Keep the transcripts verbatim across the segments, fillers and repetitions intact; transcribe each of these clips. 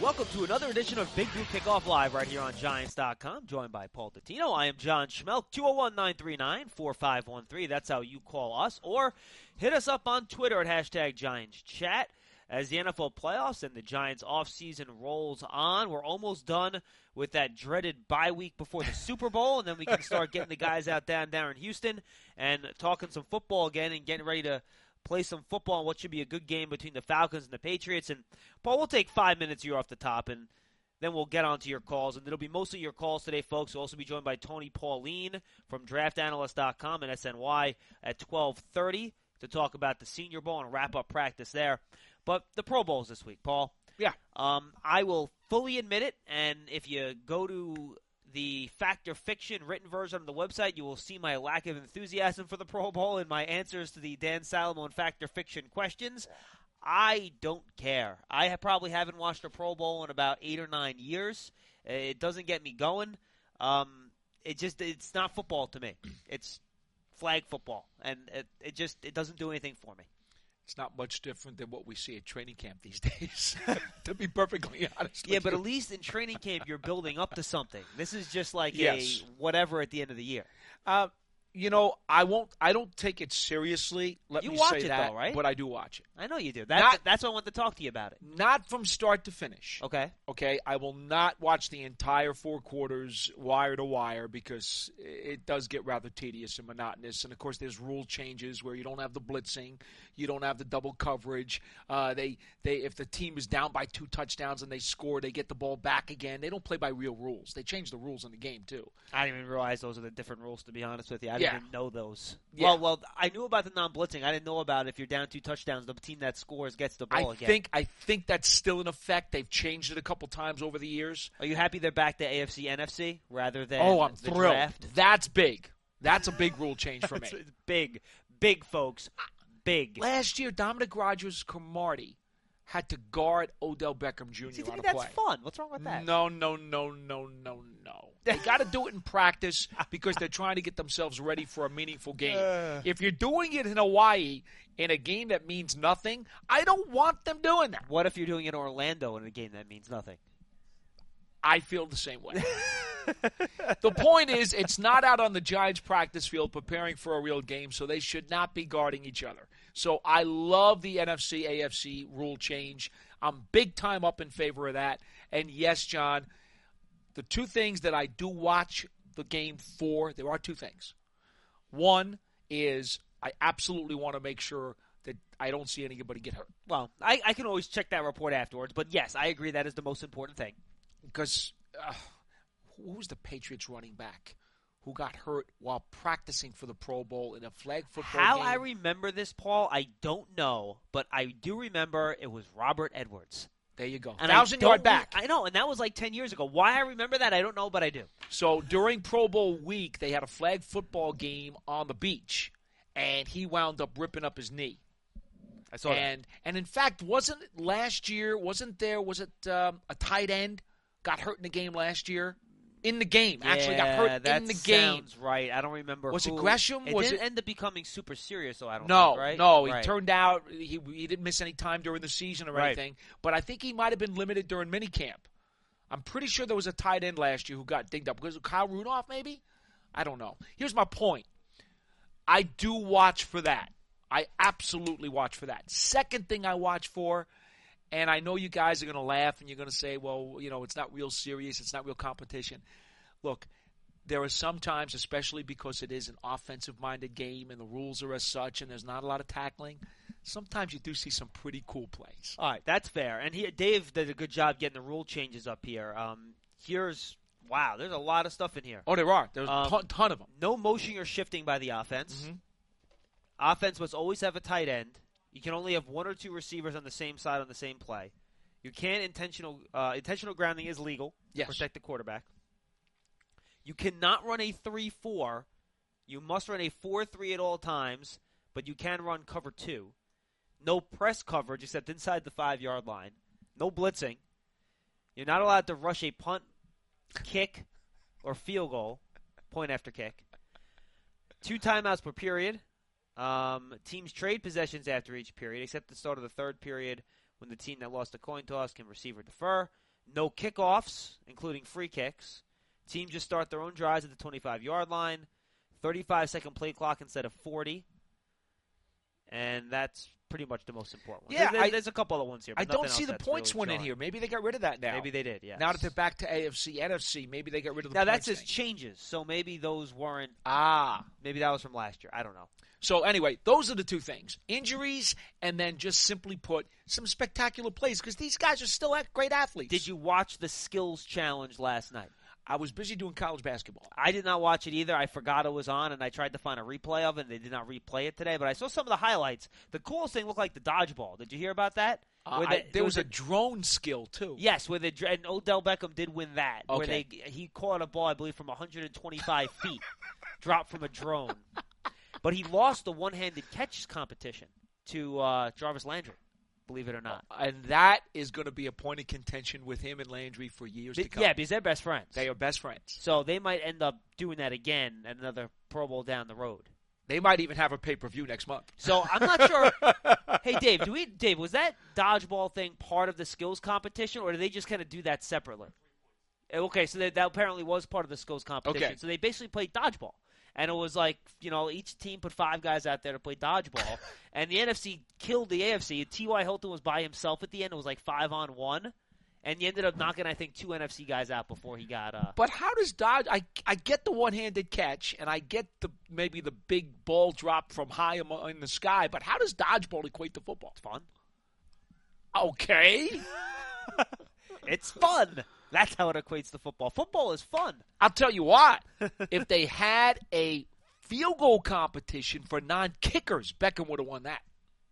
Welcome to another edition of Big Blue Kickoff Live right here on Giants dot com, joined by Paul Dottino. I am John Schmelk, two oh one, nine three nine, four five one three. That's how you call us. Or hit us up on Twitter at hashtag Giants Chat. As the N F L playoffs and the Giants offseason rolls on, we're almost done with that dreaded bye week before the Super Bowl, and then we can start getting the guys out down there in Houston and talking some football again and getting ready to play some football in what should be a good game between the Falcons and the Patriots. And, Paul, we'll take five minutes here off the top, and then we'll get on to your calls. And it'll be mostly your calls today, folks. We'll also be joined by Tony Pauline from draft analyst dot com and S N Y at twelve thirty to talk about the Senior Bowl and wrap up practice there. But the Pro Bowl's this week, Paul. Yeah. Um, I will fully admit it, and if you go to the Fact or Fiction written version of the website, you will see my lack of enthusiasm for the Pro Bowl and my answers to the Dan Salomon Fact or Fiction questions. I don't care. I have probably haven't watched a Pro Bowl in about eight or nine years. It doesn't get me going. Um, it just it's not football to me. It's flag football, and it, it just it doesn't do anything for me. It's not much different than what we see at training camp these days, to be perfectly honest Yeah, with but you. at least in training camp you're building up to something. This is just like Yes. a whatever at the end of the year. Uh, you know, I won't. I don't take it seriously. Let You me watch say it, that, though, right? But I do watch it. I know you do. That, Not- that's why I wanted to talk to you about it. Not from start to finish. Okay. Okay, I will not watch the entire four quarters wire to wire because it does get rather tedious and monotonous. And of course, there's rule changes where you don't have the blitzing, you don't have the double coverage. Uh, they, they, if the team is down by two touchdowns and they score, they get the ball back again. They don't play by real rules. They change the rules in the game too. I didn't even realize those are the different rules, to be honest with you. I didn't Yeah. even know those. Yeah. Well, well, I knew about the non-blitzing. I didn't know about if you're down two touchdowns, the team that scores gets the ball I again. think I think that's still in effect. They've changed it a couple times over the years. Are you happy they're back to A F C N F C rather than Oh, I'm the thrilled. draft? That's big. That's a big rule change for me. It's big, big, folks. Big. Last year, Dominic Rodgers-Cromartie had to guard Odell Beckham Junior See, to on me, a that's play. fun. What's wrong with that? No, no, no, no, no, no. They got to do it in practice because they're trying to get themselves ready for a meaningful game. Uh. If you're doing it in Hawaii in a game that means nothing, I don't want them doing that. What if you're doing it in Orlando in a game that means nothing? I feel the same way. The point is, it's not out on the Giants practice field preparing for a real game, so they should not be guarding each other. So I love the N F C A F C rule change. I'm big time up in favor of that. And yes, John, the two things that I do watch the game for, there are two things. One is I absolutely want to make sure that I don't see anybody get hurt. Well, I, I can always check that report afterwards, but yes, I agree that is the most important thing. Because uh, who was the Patriots running back who got hurt while practicing for the Pro Bowl in a flag football How game? I remember this, Paul, I don't know, but I do remember it was Robert Edwards. There you go. And Thousand I yard don't back. re- I know, and that was like ten years ago. Why I remember that, I don't know, but I do. So during Pro Bowl week, they had a flag football game on the beach, and he wound up ripping up his knee. I saw And and in fact, wasn't it last year? Wasn't there? Was it um, a tight end got hurt in the game last year? In the game, that. actually got Yeah, hurt that in the game. sounds right. I don't remember. Was it who. Gresham? It Was didn't it- end up becoming super serious, so I don't No, think, right? no. He Right. turned out he he didn't miss any time during the season or Right. anything. But I think he might have been limited during minicamp. I'm pretty sure there was a tight end last year who got dinged up. Was it Kyle Rudolph, maybe? I don't know. Here's my point. I do watch for that. I absolutely watch for that. Second thing I watch for, and I know you guys are going to laugh and you're going to say, well, you know, it's not real serious. It's not real competition. Look, there are some times, especially because it is an offensive-minded game and the rules are as such and there's not a lot of tackling, sometimes you do see some pretty cool plays. All right, that's fair. And he, Dave did a good job getting the rule changes up here. Um, here's wow, there's a lot of stuff in here. Oh, there are. There's Um, a ton, ton of them. No motion or shifting by the offense. Mhm. Offense must always have a tight end. You can only have one or two receivers on the same side on the same play. You can't intentional uh, intentional grounding is legal Yes. to protect the quarterback. You cannot run a three four. You must run a four three at all times, but you can run cover two. No press coverage except inside the five-yard line. No blitzing. You're not allowed to rush a punt, kick, or field goal, point after kick. Two timeouts per period. Um, teams trade possessions after each period, except the start of the third period when the team that lost the coin toss can receive or defer. no kickoffs, including free kicks. Team just start their own drives at the twenty-five-yard line. thirty-five second play clock instead of forty. And that's pretty much the most important one. Yeah, there, I, there's a couple other ones here. But I don't else see the that's points really one in jarring. here. Maybe they got rid of that now. Maybe they did, yeah. Now that they're back to A F C, N F C, maybe they got rid of the now points that's his thing. changes, so maybe those weren't. Ah. Maybe that was from last year. I don't know. So anyway, those are the two things. Injuries and then just simply put, some spectacular plays because these guys are still great athletes. Did you watch the skills challenge last night? I was busy doing college basketball. I did not watch it either. I forgot it was on, and I tried to find a replay of it, and they did not replay it today. But I saw some of the highlights. The coolest thing looked like the dodgeball. Did you hear about that? Uh, Where I, the- there it was a a drone skill, too. Yes, where the and Odell Beckham did win that. Where Okay. they he caught a ball, I believe, from one hundred twenty-five feet, dropped from a drone. But he lost the one-handed catch competition to uh, Jarvis Landry. Believe it or not. And that is going to be a point of contention with him and Landry for years Be- to come. yeah, because they're best friends. They are best friends. So they might end up doing that again at another Pro Bowl down the road. They might even have a pay-per-view next month. So I'm not sure. Hey, Dave, do we? Dave, was that dodgeball thing part of the skills competition, or did they just kind of do that separately? Okay, so that, that apparently was part of the skills competition. Okay. So they basically played dodgeball. And it was like, you know, each team put five guys out there to play dodgeball. And the N F C killed the A F C. T Y. Hilton was by himself at the end. It was like five on one. And he ended up knocking, I think, two N F C guys out before he got uh, – But how does Dodge? I I get the one-handed catch, and I get the maybe the big ball drop from high amo- in the sky. But how does dodgeball equate to football? It's fun. Okay, It's fun. That's how it equates to football. Football is fun. I'll tell you what. If they had a field goal competition for non-kickers, Beckham would have won that.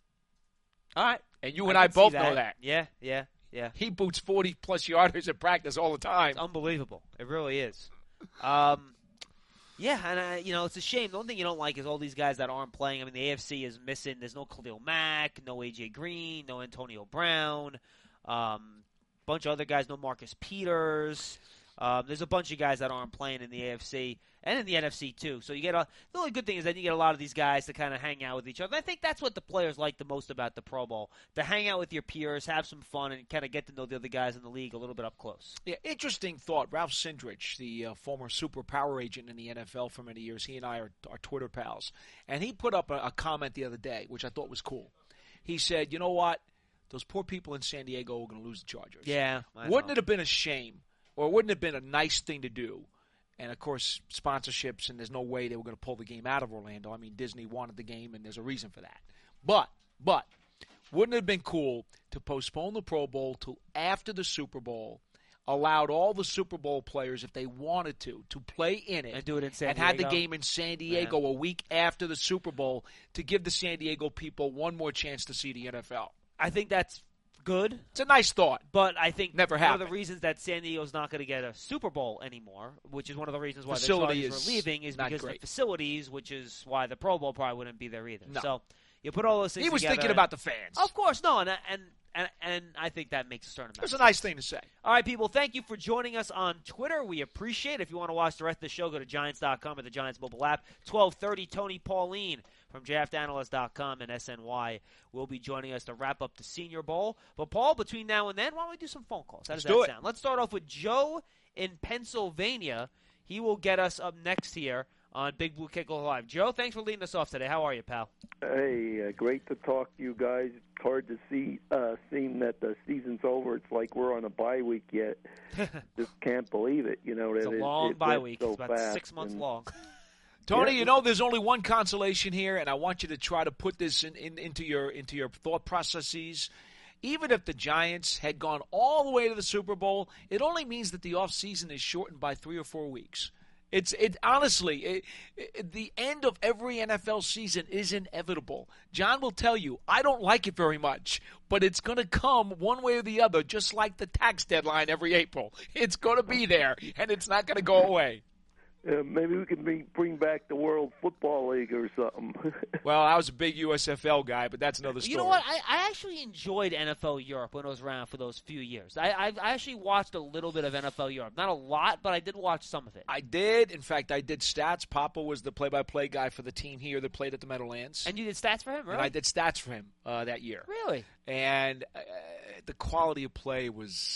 All right. And you and I, can see both know that. Yeah, yeah, yeah. He boots forty-plus yarders at practice all the time. It's unbelievable. It really is. Um, yeah, and, uh, you know, it's a shame. The only thing you don't like is all these guys that aren't playing. I mean, the A F C is missing. There's no Khalil Mack, no A J Green, no Antonio Brown. Um bunch of other guys, no Marcus Peters. Um, there's a bunch of guys that aren't playing in the A F C and in the N F C too. So you get a, the only good thing is that you get a lot of these guys to kind of hang out with each other. And I think that's what the players like the most about the Pro Bowl, to hang out with your peers, have some fun, and kind of get to know the other guys in the league a little bit up close. Yeah, interesting thought. Ralph Sindrich, the uh, former super power agent in the N F L for many years, he and I are, are Twitter pals. And he put up a, a comment the other day, which I thought was cool. He said, you know what? Those poor people in San Diego are going to lose the Chargers. Yeah. I Wouldn't know. it have been a shame, or wouldn't it have been a nice thing to do? And, of course, sponsorships, and there's no way they were going to pull the game out of Orlando. I mean, Disney wanted the game, and there's a reason for that. But, but, wouldn't it have been cool to postpone the Pro Bowl till after the Super Bowl, allowed all the Super Bowl players, if they wanted to, to play in it, And do it in San and had the Diego. game in San Diego a week after the Super Bowl to give the San Diego people one more chance to see the N F L? I think that's good. It's a nice thought. But I think Never one of happened. the reasons that San Diego's not going to get a Super Bowl anymore, which is one of the reasons why Facility the Chargers is were leaving, is not because of great. the facilities, which is why the Pro Bowl probably wouldn't be there either. No. So you put all those things He was together, thinking about the fans. Of course, no, and and and, and I think that makes a certain amount It's of a nice thing to say. All right, people, thank you for joining us on Twitter. We appreciate it. If you want to watch the rest of the show, go to Giants dot com or the Giants mobile app. twelve thirty, Tony Pauline from draft analyst dot com and S N Y will be joining us to wrap up the Senior Bowl. But, Paul, between now and then, why don't we do some phone calls? How does Let's do that it. sound? Let's start off with Joe in Pennsylvania. He will get us up next here on Big Blue Kickoff Live. Joe, thanks for leading us off today. How are you, pal? Hey, uh, great to talk to you guys. It's hard to see, uh, seeing that the season's over. It's like we're on a bye week yet. Just can't believe it. You know that It's a it, long it bye went week. so It's about fast. six months and, long. Tony, Yeah. you know there's only one consolation here, and I want you to try to put this in, in, into your into your thought processes. Even if the Giants had gone all the way to the Super Bowl, it only means that the offseason is shortened by three or four weeks. It's it honestly, it, it, the end of every N F L season is inevitable. John will tell you, I don't like it very much, but it's going to come one way or the other, just like the tax deadline every April. It's going to be there, and it's not going to go away. Uh, maybe we can bring, bring back the World Football League or something. Well, I was a big U S F L guy, but that's another story. You know what? I, I actually enjoyed N F L Europe when it was around for those few years. I, I I actually watched a little bit of N F L Europe. Not a lot, but I did watch some of it. I did. In fact, I did stats. Papa was the play-by-play guy for the team here that played at the Meadowlands. And you did stats for him, really? And I did stats for him uh, that year. Really? And uh, the quality of play was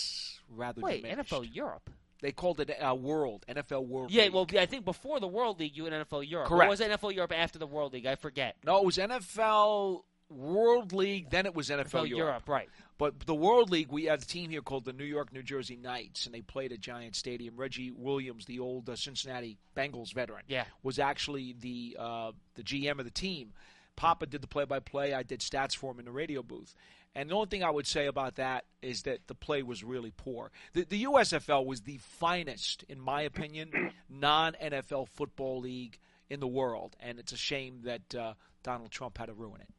rather Wait, diminished. N F L Europe. They called it uh, World, N F L World Yeah, League. well, I think before the World League, you had N F L Europe. Correct. Or was it N F L Europe after the World League? I forget. No, it was N F L World League, then it was N F L, N F L Europe, right. But the World League, we had a team here called the New York, New Jersey Knights, and they played at Giant Stadium. Reggie Williams, the old uh, Cincinnati Bengals veteran, Yeah. was actually the uh, the G M of the team. Papa did the play-by-play. I did stats for him in the radio booth. And the only thing I would say about that is that the play was really poor. The, the U S F L was the finest, in my opinion, non-N F L football league in the world, and it's a shame that uh, Donald Trump had to ruin it.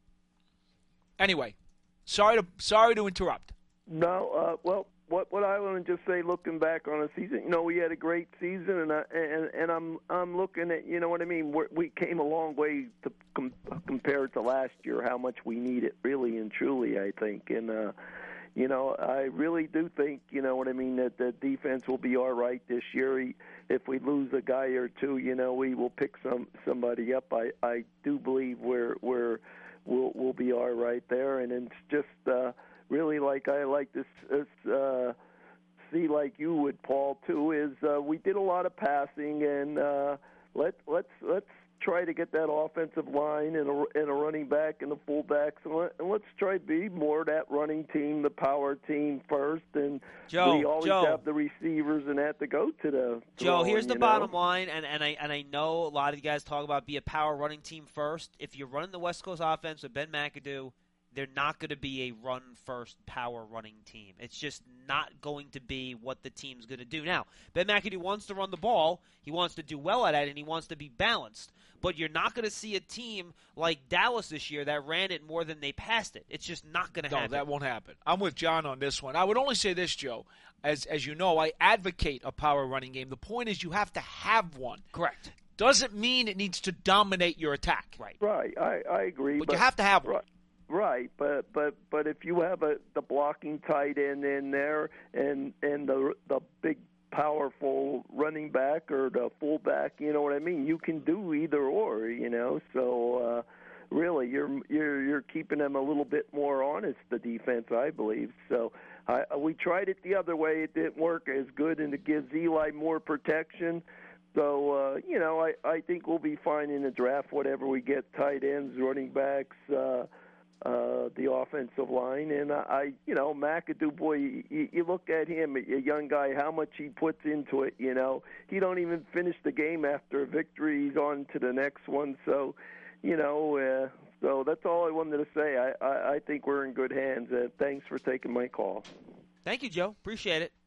Anyway, sorry to sorry to interrupt. No, uh, well, what what I want to just say, looking back on the season, you know, we had a great season, and I, and and I'm I'm looking at, you know what I mean. We're, we came a long way to com- compared to last year. How much we need it, really and truly, I think, and uh, you know, I really do think, you know what I mean, that the defense will be all right this year. If we lose a guy or two, you know, we will pick some somebody up. I I do believe we're we're we'll we'll be all right there, and it's just. Uh, Really, like I like to uh, see, like you would, Paul, too. Is uh, we did a lot of passing, and uh, let let's let's try to get that offensive line and a, and a running back and the fullbacks, and, let, and let's try to be more that running team, the power team first, and Joe, we always Joe. have the receivers and that to go to the. Joe, throwing, here's the you bottom know? line, and, and I and I know a lot of you guys talk about be a power running team first. If you're running the West Coast offense with Ben McAdoo, they're not going to be a run-first power-running team. It's just not going to be what the team's going to do. Now, Ben McAdoo wants to run the ball. He wants to do well at it, and he wants to be balanced. But you're not going to see a team like Dallas this year that ran it more than they passed it. It's just not going to No, happen. that won't happen. I'm with John on this one. I would only say this, Joe. As as you know, I advocate a power running game. The point is you have to have one. Correct. Doesn't mean it needs to dominate your attack. Right. Right, I, I agree. But, you have to have one. Right. Right, but but but if you have a the blocking tight end in there and and the the big powerful running back or the fullback, you know what I mean, you can do either or, you know. So uh, really, you're you're you're keeping them a little bit more honest, the defense, I believe. So I, we tried it the other way; it didn't work as good, and it gives Eli more protection. So, uh, you know, I, I think we'll be fine in the draft, whatever we get, tight ends, running backs, uh, uh, the offensive line. And I, you know, McAdoo, boy, you, you look at him, a young guy, how much he puts into it, you know. He don't even finish the game after a victory. He's on to the next one. So, you know, uh, so that's all I wanted to say. I, I, I think we're in good hands. Uh, thanks for taking my call. Thank you, Joe. Appreciate it.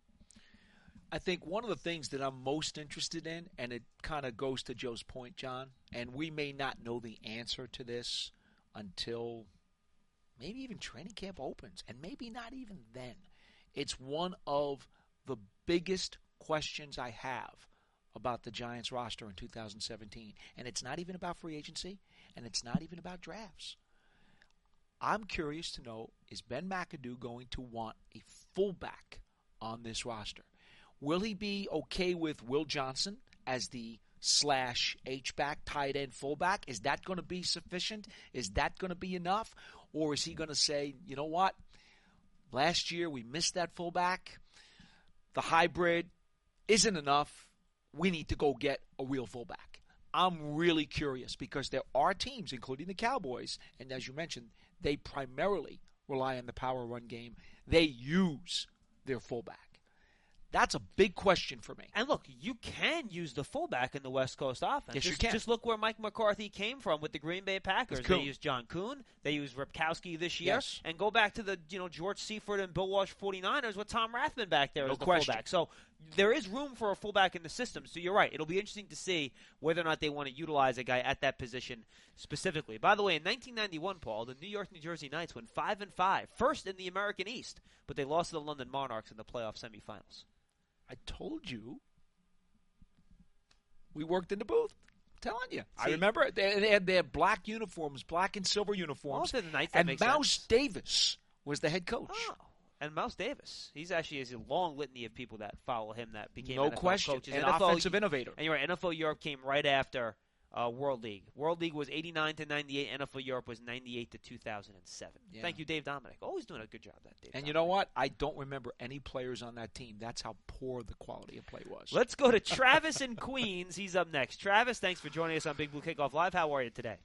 I think one of the things that I'm most interested in, and it kind of goes to Joe's point, John, and we may not know the answer to this until maybe even training camp opens, and maybe not even then. It's one of the biggest questions I have about the Giants roster in two thousand seventeen, and it's not even about free agency, and it's not even about drafts. I'm curious to know, is Ben McAdoo going to want a fullback on this roster? Will he be okay with Will Johnson as the slash H-back, tight end, fullback? Is that going to be sufficient? Is that going to be enough? Or is he going to say, you know what, last year we missed that fullback. The hybrid isn't enough. We need to go get a real fullback. I'm really curious because there are teams, including the Cowboys, and as you mentioned, they primarily rely on the power run game. They use their fullback. That's a big question for me. And look, you can use the fullback in the West Coast offense. Yes, just, you can. Just look where Mike McCarthy came from with the Green Bay Packers. It's They Kuhn. used John Kuhn. They used Ripkowski this year. Yes. And go back to the you know George Seifert and Bill Walsh forty-niners with Tom Rathman back there No as the question. fullback. So there is room for a fullback in the system. So you're right. It'll be interesting to see whether or not they want to utilize a guy at that position specifically. By the way, in nineteen ninety-one, Paul, the New York, New Jersey Knights went five and five, first in the American East, but they lost to the London Monarchs in the playoff semifinals. I told you. We worked in the booth. I'm telling you. I See? remember they, they had their black uniforms, black and silver uniforms. Well, if the Knights, that and makes Mouse sense. Davis was the head coach. Oh, and Mouse Davis. He's actually has a long litany of people that follow him that became No N F L question. coaches. An N F L offensive innovator. And you're right, N F L Europe came right after uh, World League. World League was eighty-nine to ninety-eight. N F L Europe was ninety-eight to two thousand seven. Yeah. Thank you, Dave Dominic. Always doing a good job, that Dave. And Dominic. you know what? I don't remember any players on that team. That's how poor the quality of play was. Let's go to Travis in Queens. He's up next. Travis, thanks for joining us on Big Blue Kickoff Live. How are you today?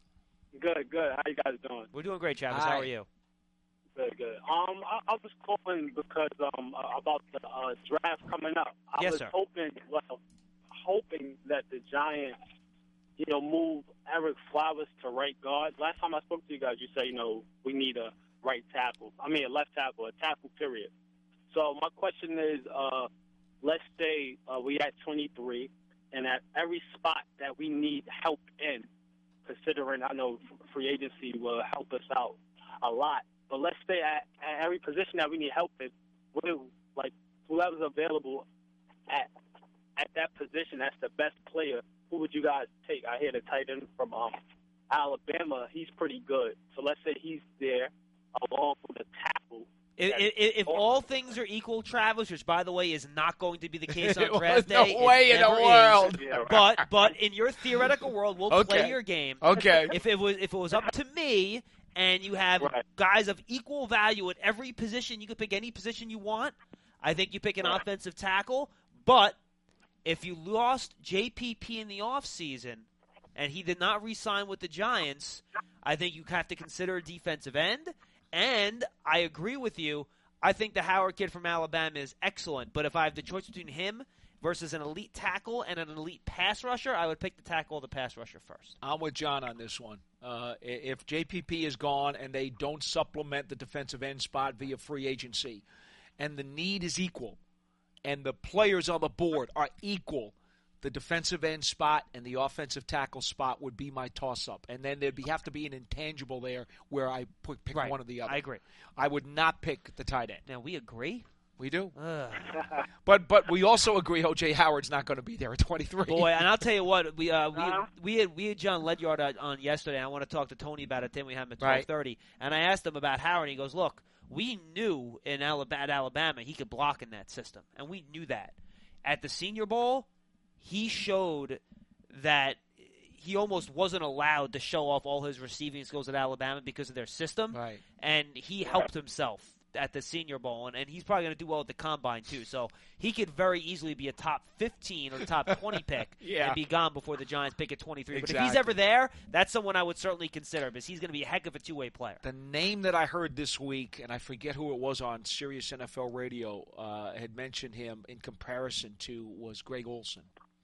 Good, good. How you guys doing? We're doing great, Travis. Hi. How are you? Good, good. Um, I, I was calling because um uh, about the uh, draft coming up. I Yes, was sir. hoping, well, hoping that the Giants, you know, move Eric Flowers to right guard. Last time I spoke to you guys, you said, you know, we need a right tackle. I mean, a left tackle, a tackle, period. So my question is, uh, let's say uh, we at twenty-three, and at every spot that we need help in, considering I know free agency will help us out a lot. But let's say at, at every position that we need help in, what, like whoever's available at at that position, that's the best player. Who would you guys take? I hear the tight end from um, Alabama. He's pretty good. So let's say he's there along with a tackle. If, That's if, if awesome. all things are equal, Travis, which by the way is not going to be the case on It was draft no day, it way in the never is. world. Yeah, right. But but in your theoretical world, we'll play Okay. your game. Okay. If it was if it was up to me, and you have Right. guys of equal value at every position, you could pick any position you want. I think you pick an Right. offensive tackle. But if you lost J P P in the offseason and he did not re-sign with the Giants, I think you have to consider a defensive end. And I agree with you. I think the Howard kid from Alabama is excellent. But if I have the choice between him versus an elite tackle and an elite pass rusher, I would pick the tackle or the pass rusher first. I'm with John on this one. Uh, i- if J P P is gone and they don't supplement the defensive end spot via free agency, and the need is equal, and the players on the board are equal, the defensive end spot and the offensive tackle spot would be my toss-up. And then there'd be, have to be an intangible there where I put, pick Right. one or the other. I agree. I would not pick the tight end. Now, we agree? We do. Ugh. But but we also agree O J Howard's not going to be there at twenty-three. Boy, and I'll tell you what, we uh, we Uh-huh. we had we had John Ledyard on- on yesterday. I want to talk to Tony about it. Then we have him at Right. twelve thirty, and I asked him about Howard. And he goes, "Look, we knew in Alabama, at Alabama he could block in that system, and we knew that. At the Senior Bowl, he showed that he almost wasn't allowed to show off all his receiving skills at Alabama because of their system, Right. and he helped himself at the Senior Bowl, and, and he's probably going to do well at the Combine too. So he could very easily be a top fifteen or top twenty pick Yeah. and be gone before the Giants pick at twenty-three. But if he's Exactly. ever there, that's someone I would certainly consider because he's going to be a heck of a two-way player. The name that I heard this week, and I forget who it was on Sirius N F L Radio, uh, had mentioned him in comparison to was Greg Olson.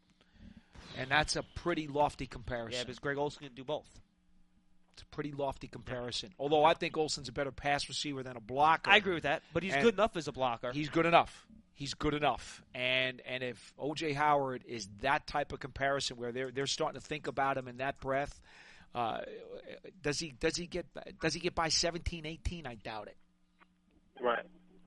And that's a pretty lofty comparison. Yeah, because Greg Olsen can do both. It's a pretty lofty comparison. Although I think Olson's a better pass receiver than a blocker. I agree with that, but he's And good enough as a blocker. He's good enough. He's good enough. And and if O J Howard is that type of comparison where they're they're starting to think about him in that breath, uh, does he does he get does he get by seventeen, eighteen? I doubt it. Right.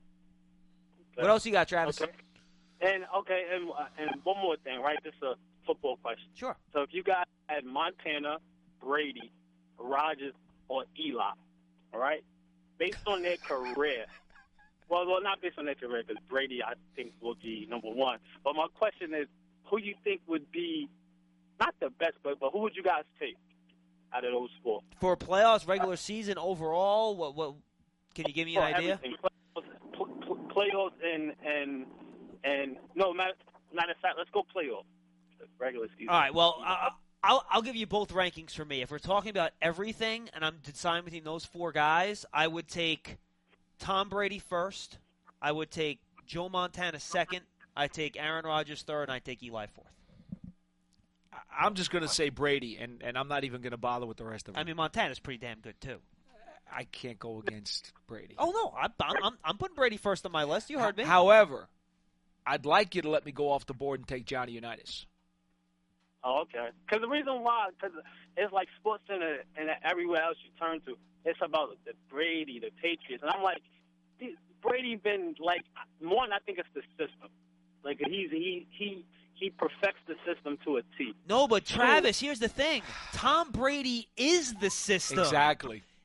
What else you got, Travis? Okay. And okay, and uh, and one more thing, right? This is a football question. Sure. So if you got had Montana, Brady, Rodgers, or Eli, all right, based on their career, well, well, not based on their career, because Brady, I think, will be number one. But my question is, who you think would be not the best, but but who would you guys take out of those four? For playoffs, regular season, overall, what what can you give me an For idea? everything. Playoffs, pl- pl- playoffs and and and no matter matter of fact, let's go playoffs. Regular season. All right. Well, I, I'll I'll give you both rankings for me. If we're talking about everything, and I'm deciding between those four guys, I would take Tom Brady first. I would take Joe Montana second. I take Aaron Rodgers third, and I take Eli fourth. I- I'm just going to say Brady, and, and I'm not even going to bother with the rest of them. I mean, Montana's pretty damn good too. I can't go against Brady. Oh no, I'm I'm, I'm putting Brady first on my list. You heard me. However, I'd like you to let me go off the board and take Johnny Unitas. Oh, okay. Because the reason why, because it's like Sports Center and everywhere else you turn to, it's about the Brady, the Patriots, and I'm like, he- Brady been like one. I think it's the system. Like he's he he he perfects the system to a T. No, but Travis, here's the thing: Tom Brady is the system. Exactly.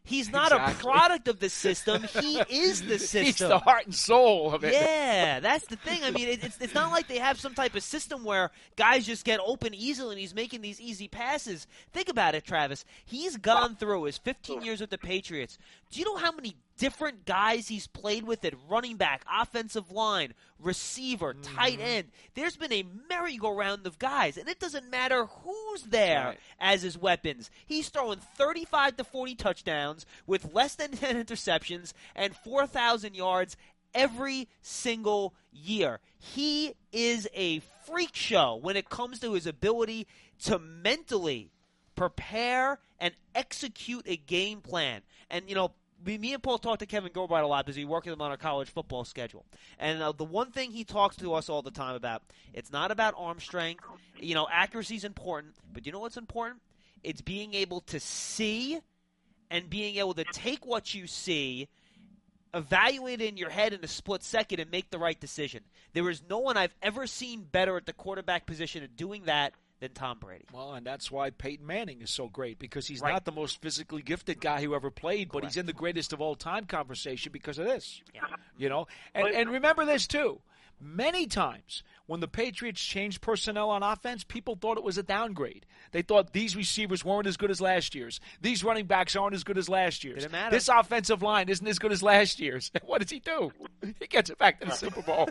He's not Exactly. a product of the system. He is the system. He's the heart and soul of it. Yeah, that's the thing. I mean, it, it's it's not like they have some type of system where guys just get open easily and he's making these easy passes. Think about it, Travis. He's gone through his fifteen years with the Patriots. Do you know how many different guys he's played with at running back, offensive line, receiver, Mm-hmm. tight end? There's been a merry-go-round of guys, and it doesn't matter who's there Right. as his weapons. He's throwing thirty-five to forty touchdowns with less than ten interceptions and four thousand yards every single year. He is a freak show when it comes to his ability to mentally prepare and execute a game plan. And, you know, me me and Paul talk to Kevin Gilbride a lot because we work with him on our college football schedule. And uh, the one thing he talks to us all the time about, it's not about arm strength. You know, accuracy is important, but you know what's important? It's being able to see and being able to take what you see, evaluate it in your head in a split second, and make the right decision. There is no one I've ever seen better at the quarterback position at doing that than Tom Brady. Well, and that's why Peyton Manning is so great, because he's Right. not the most physically gifted guy who ever played, but Correct. he's in the greatest of all time conversation because of this. Yeah. You know, and, and remember this too. Many times when the Patriots changed personnel on offense, people thought it was a downgrade. They thought these receivers weren't as good as last year's. These running backs aren't as good as last year's. Didn't matter. This offensive line isn't as good as last year's. What does he do? He gets it back to the Super Bowl.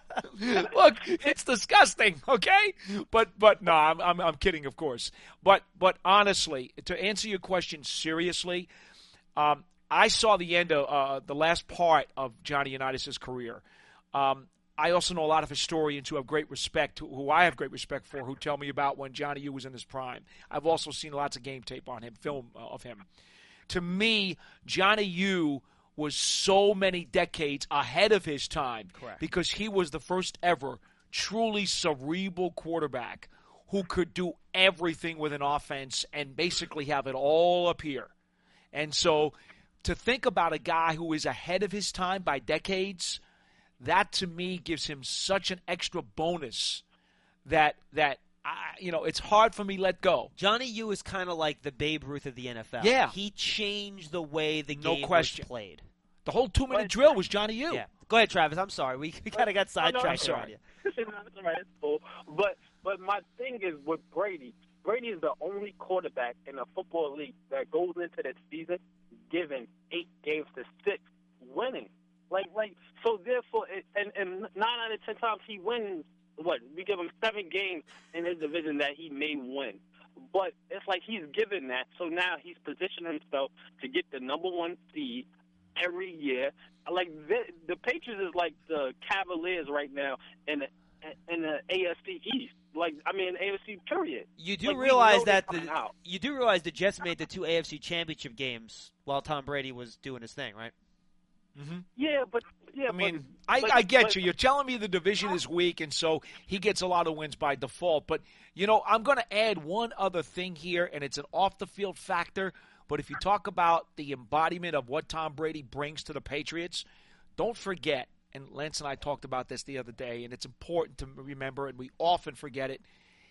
Look, it's disgusting, okay? But but no, I'm I'm, I'm kidding, of course. But but honestly, to answer your question seriously, um, I saw the end of uh, the last part of Johnny Unitas' career. Um, I also know a lot of historians who have great respect, who I have great respect for, who tell me about when Johnny U was in his prime. I've also seen lots of game tape on him, film uh, of him. To me, Johnny U was so many decades ahead of his time. Correct. Because he was the first ever truly cerebral quarterback who could do everything with an offense and basically have it all up here. And so to think about a guy who is ahead of his time by decades, that to me gives him such an extra bonus that that I, you know, it's hard for me to let go. Johnny U is kind of like the Babe Ruth of the N F L. Yeah. He changed the way the No game question. was played. The whole two-minute drill was Johnny U. Yeah. Go ahead, Travis. I'm sorry. We, we kind of got sidetracked. I'm sorry. on you. It's all right, it's cool. But but my thing is with Brady. Brady is the only quarterback in the football league that goes into the season given eight games to six, winning. Like like so therefore, it, and and nine out of ten times he wins. What we give him seven games in his division that he may win. But it's like he's given that, so now he's positioned himself to get the number one seed every year. Like the, the Patriots is like the Cavaliers right now in the in the A F C East. Like I mean, A F C period. You do Like, we realize know that they're the coming out. you do realize the Jets made the two A F C Championship games while Tom Brady was doing his thing, right? Mm-hmm. Yeah, but yeah, I mean, but, I, but, I get but, you. You're telling me the division is weak, and so he gets a lot of wins by default. But, you know, I'm going to add one other thing here, and it's an off-the-field factor. But if you talk about the embodiment of what Tom Brady brings to the Patriots, don't forget, and Lance and I talked about this the other day, and it's important to remember, and we often forget it,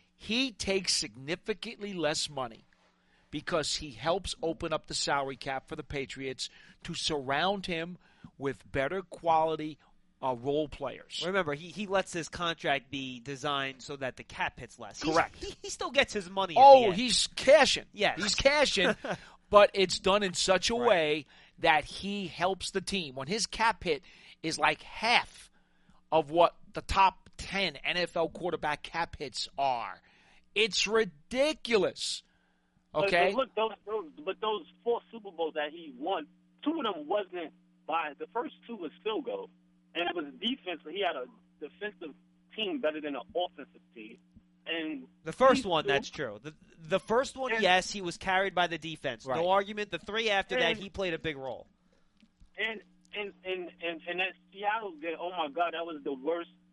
he takes significantly less money because he helps open up the salary cap for the Patriots to surround him with better quality uh, role players. Remember, he, he lets his contract be designed so that the cap hits less. He's- Correct. He, he still gets his money. at the Oh, end. he's cashing. Yes. He's cashing, but it's done in such a Right. way that he helps the team. When his cap hit is like half of what the top ten N F L quarterback cap hits are. It's ridiculous. but- Okay? But look, those, those but those four Super Bowls that he won, two of them wasn't by the first two was field goal, and it was defense. He had a defensive team better than an offensive team, and The first these one, two- that's true. The the first one, And- yes, he was carried by the defense. Right. No argument. The three after that, And- he played a big role. And and and and, and that Seattle game, oh my God, that was the worst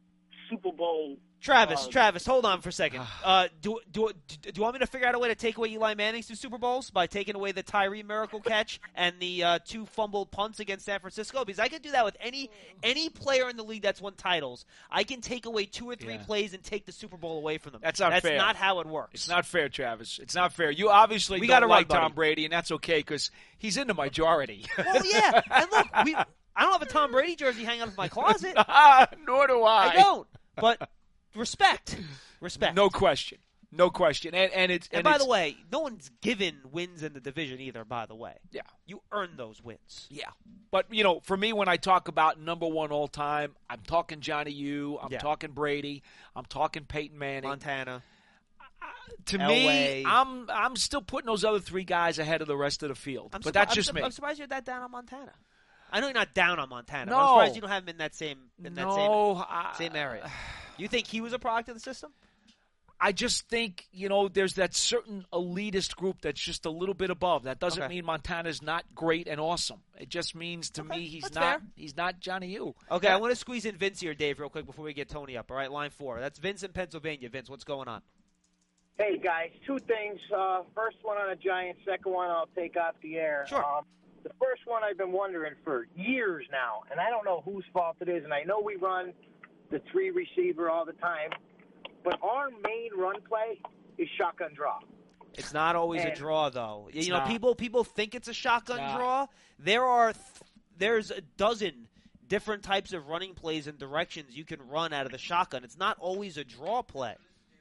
Super Bowl. Travis, uh, Travis, hold on for a second. Uh, do, do, do you want me to figure out a way to take away Eli Manning's two Super Bowls by taking away the Tyree miracle catch and the uh, two fumbled punts against San Francisco? Because I can do that with any any player in the league that's won titles. I can take away two or three Yeah. plays and take the Super Bowl away from them. That's not that's fair. not how it works. It's not fair, Travis. It's not fair. You obviously We don't gotta run, like Tom buddy. Brady, and that's okay because he's in the majority. Well, yeah. And look, we, I don't have a Tom Brady jersey hanging up in my closet. Nor do I. I don't. But respect. Respect. No question. No question. And and it's And, and by it's, the way, no one's given wins in the division either, by the way. yeah, You earn those wins. yeah. But you know, for me, when I talk about number one all time, I'm talking Johnny U. I'm Yeah. talking Brady. I'm talking Peyton Manning. Montana. To Elway. me, I'm I'm still putting those other three guys ahead of the rest of the field. I'm but surpri- that's I'm just sur- me. I'm surprised you're that down on Montana. I know you're not down on Montana. No. But I'm surprised you don't have him in that same in that no, I, same same area. You think he was a product of the system? I just think, you know, there's that certain elitist group that's just a little bit above. That doesn't Okay. mean Montana's not great and awesome. It just means to Okay, me he's that's not fair. he's not Johnny U. Okay, Yeah. I want to squeeze in Vince here, Dave, real quick before we get Tony up. All right, line four. That's Vince in Pennsylvania. Vince, what's going on? Hey, guys, two things. Uh, first one on the Giants, second one I'll take off the air. Sure. Um, the first one I've been wondering for years now, and I don't know whose fault it is, and I know we run the three receiver all the time, but our main run play is shotgun draw. It's not always a And- draw, though. You It's know, not. people people think it's a shotgun Nah. draw. There are th- there's a dozen different types of running plays and directions you can run out of the shotgun. It's not always a draw play.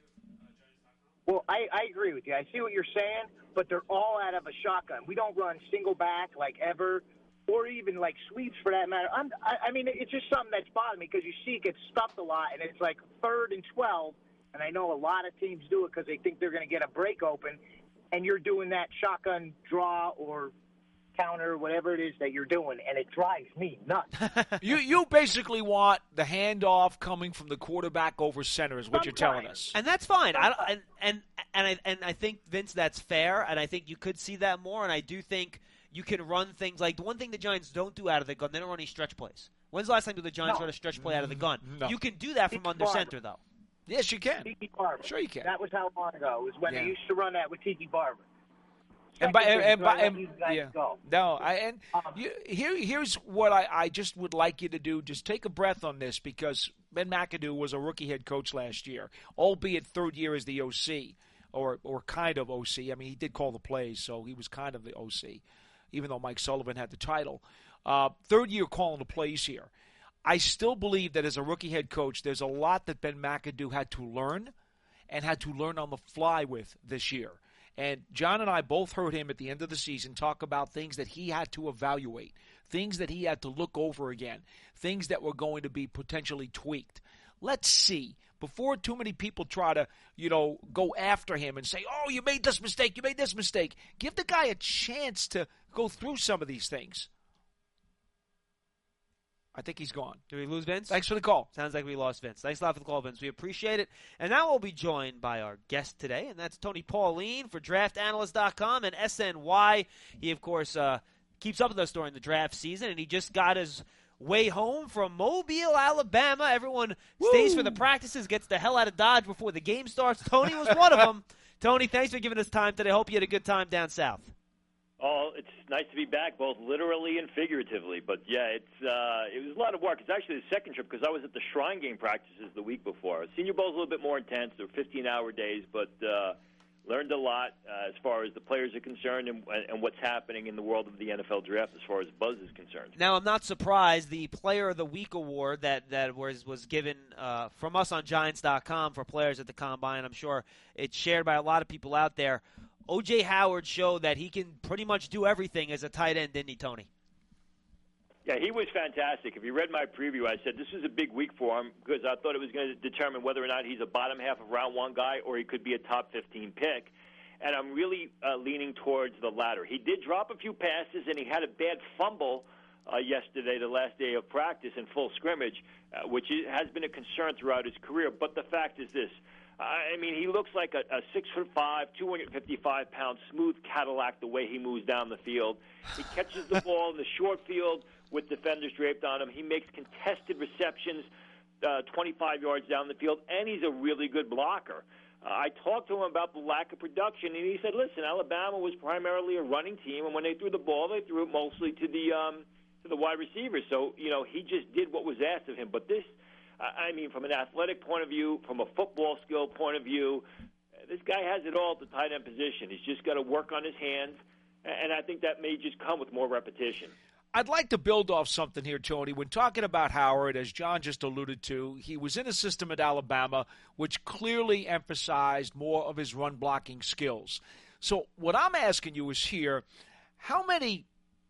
Well, I, I agree with you. I see what you're saying, but they're all out of a shotgun. We don't run single back like ever, or even like sweeps for that matter. I'm, I, I mean, it's just something that's bothered me because you see it gets stuffed a lot, and it's like third and twelve, and I know a lot of teams do it because they think they're going to get a break open, and you're doing that shotgun draw or counter, whatever it is that you're doing, and it drives me nuts. You you basically want the handoff coming from the quarterback over center is what you're telling Sometimes. us. And that's fine. I don't, and and and I and I think Vince, that's fair. And I think you could see that more. And I do think you can run things like the one thing the Giants don't do out of the gun. They don't run any stretch plays. When's the last time did the Giants No. run a stretch play out of the gun? No. You can do that from Tiki under Barber. center, though. Yes, you can. Tiki Barber. Sure you can. That was how long ago. It was when Yeah. they used to run that with Tiki Barber. And by Second and, and thing, by so I let and, these guys yeah, go. no, I and Um, you, here here's what I, I just would like you to do. Just take a breath on this because Ben McAdoo was a rookie head coach last year, albeit third year as the O C or or kind of O C. I mean, he did call the plays, so he was kind of the O C, even though Mike Sullivan had the title. Uh, third year calling the plays here. I still believe that as a rookie head coach, there's a lot that Ben McAdoo had to learn and had to learn on the fly with this year. And John and I both heard him at the end of the season talk about things that he had to evaluate, things that he had to look over again, things that were going to be potentially tweaked. Let's see. Before too many people try to, you know, go after him and say, oh, you made this mistake, you made this mistake. Give the guy a chance to go through some of these things. I think he's gone. Did we lose Vince? Thanks for the call. Sounds like we lost Vince. Thanks a lot for the call, Vince. We appreciate it. And now we'll be joined by our guest today, and that's Tony Pauline for draft analyst dot com and S N Y. He, of course, uh, keeps up with us during the draft season, and he just got his way home from Mobile, Alabama. Everyone stays for the practices, gets the hell out of Dodge before the game starts. Tony was one of them. Tony, thanks for giving us time today. Hope you had a good time down south. Oh, it's nice to be back, both literally and figuratively. But yeah, it's uh, it was a lot of work. It's actually the second trip because I was at the Shrine Game practices the week before. Senior Bowl's a little bit more intense. They're fifteen-hour days, but uh, learned a lot uh, as far as the players are concerned and, and what's happening in the world of the N F L draft as far as buzz is concerned. Now, I'm not surprised. The Player of the Week award that, that was was given uh, from us on Giants dot com for players at the Combine, I'm sure it's shared by a lot of people out there. O J Howard showed that he can pretty much do everything as a tight end, didn't he, Tony? Yeah, he was fantastic. If you read my preview, I said this was a big week for him because I thought it was going to determine whether or not he's a bottom half of round one guy or he could be a top fifteen pick. And I'm really uh, leaning towards the latter. He did drop a few passes, and he had a bad fumble uh, yesterday, the last day of practice in full scrimmage, uh, which has been a concern throughout his career. But the fact is this. I mean, he looks like a, a six foot five, two hundred fifty-five pound smooth Cadillac the way he moves down the field. He catches the ball in the short field with defenders draped on him. He makes contested receptions uh, twenty-five yards down the field, and he's a really good blocker. Uh, I talked to him about the lack of production, and he said, listen, Alabama was primarily a running team, and when they threw the ball, they threw it mostly to the um, to the wide receivers. So, you know, he just did what was asked of him. But this, I mean, from an athletic point of view, from a football skill point of view, this guy has it all at the tight end position. He's just got to work on his hands, and I think that may just come with more repetition. I'd like to build off something here, Tony. When talking about Howard, as John just alluded to, he was in a system at Alabama which clearly emphasized more of his run-blocking skills. So what I'm asking you is here, how many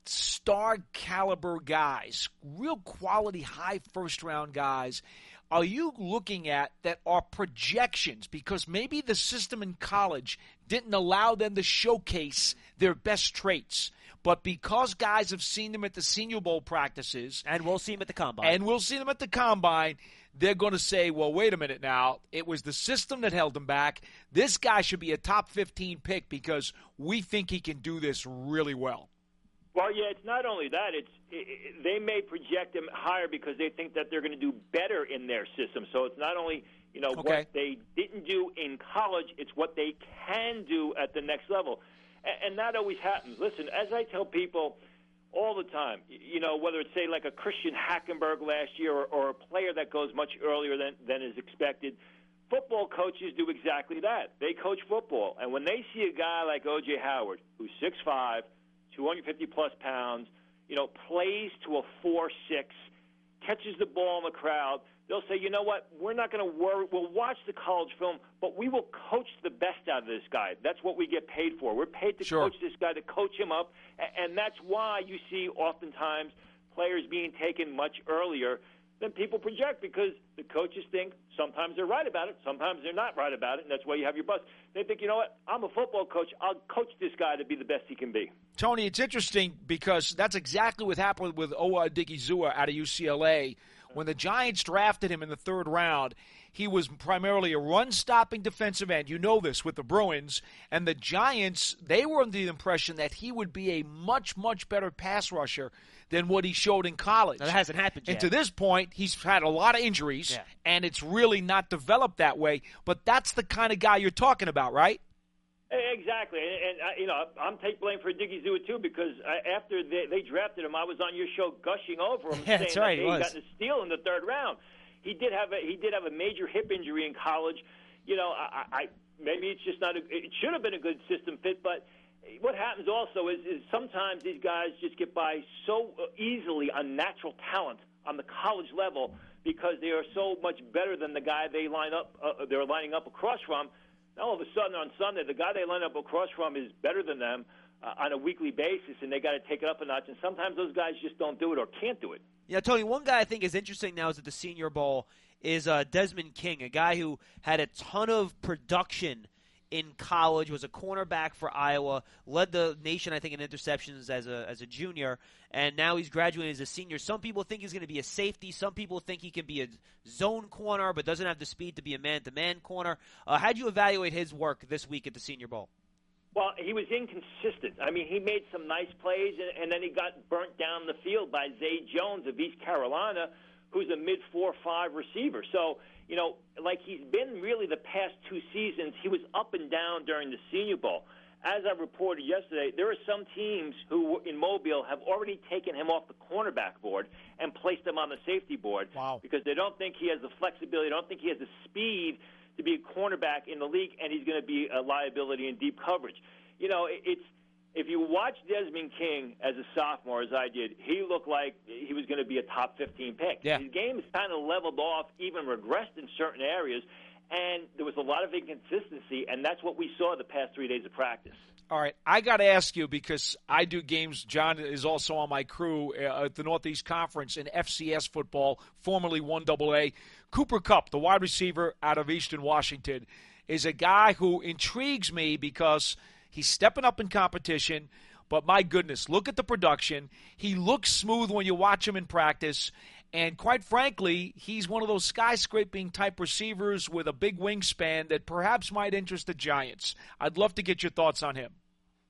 star-caliber guys, real quality, high first-round guys, are you looking at that are projections? Because maybe the system in college didn't allow them to showcase their best traits. But because guys have seen them at the Senior Bowl practices. And we'll see them at the Combine. And we'll see them at the Combine. They're going to say, well, wait a minute now. It was the system that held him back. This guy should be a top fifteen pick because we think he can do this really well. Well, yeah, it's not only that. It's it, it, they may project him higher because they think that they're going to do better in their system. So it's not only, you know, okay. what they didn't do in college, it's what they can do at the next level. And, and that always happens. Listen, as I tell people all the time, you know, whether it's, say, like a Christian Hackenberg last year or, or a player that goes much earlier than, than is expected, football coaches do exactly that. They coach football. And when they see a guy like O J Howard, who's six five, two hundred fifty plus pounds, you know, plays to a four six, catches the ball in the crowd, they'll say, you know what, we're not going to worry. We'll watch the college film, but we will coach the best out of this guy. That's what we get paid for. We're paid to sure. coach this guy, to coach him up, and that's why you see oftentimes players being taken much earlier than people project, because the coaches think sometimes they're right about it, sometimes they're not right about it, and that's why you have your bust. They think, you know what, I'm a football coach. I'll coach this guy to be the best he can be. Tony, it's interesting because that's exactly what happened with Owa Odighizuwa out of U C L A. When the Giants drafted him in the third round, he was primarily a run-stopping defensive end. You know this with the Bruins. And the Giants, they were under the impression that he would be a much, much better pass rusher than what he showed in college. That hasn't happened yet. And to this point, he's had a lot of injuries, yeah. and it's really not developed that way. But that's the kind of guy you're talking about, right? Exactly, and, and uh, you know, I'm taking blame for Odighizuwa too, because uh, after they, they drafted him, I was on your show gushing over him, yeah, saying that's right, that he, he was. got the steal in the third round. He did have a he did have a major hip injury in college. You know, I, I maybe it's just not a, it should have been a good system fit, but what happens also is, is sometimes these guys just get by so easily on natural talent on the college level because they are so much better than the guy they line up uh, they're lining up across from. All of a sudden on Sunday, the guy they line up across from is better than them uh, on a weekly basis, and they got to take it up a notch. And sometimes those guys just don't do it or can't do it. Yeah, Tony, one guy I think is interesting now is at the Senior Bowl is uh, Desmond King, a guy who had a ton of production in college, was a cornerback for Iowa, led the nation, I think, in interceptions as a as a junior, and now he's graduating as a senior. Some people think he's going to be a safety. Some people think he can be a zone corner but doesn't have the speed to be a man-to-man corner. Uh, how do you evaluate his work this week at the Senior Bowl? Well, he was inconsistent. I mean, he made some nice plays, and, and then he got burnt down the field by Zay Jones of East Carolina, who's a mid four five receiver. So, you know, like he's been really the past two seasons, he was up and down during the Senior Bowl. As I reported yesterday, there are some teams who in Mobile have already taken him off the cornerback board and placed him on the safety board wow. because they don't think he has the flexibility, they don't think he has the speed to be a cornerback in the league, and he's going to be a liability in deep coverage. You know, it's if you watch Desmond King as a sophomore, as I did, he looked like he was going to be a top fifteen pick. Yeah. His game has kind of leveled off, even regressed in certain areas, and there was a lot of inconsistency, and that's what we saw the past three days of practice. All right, I got to ask you because I do games. John is also on my crew uh, at the Northeast Conference in F C S football, formerly one double A. Cooper Kupp, the wide receiver out of Eastern Washington, is a guy who intrigues me because he's stepping up in competition, but my goodness, look at the production. He looks smooth when you watch him in practice, and quite frankly, he's one of those skyscraping type receivers with a big wingspan that perhaps might interest the Giants. I'd love to get your thoughts on him.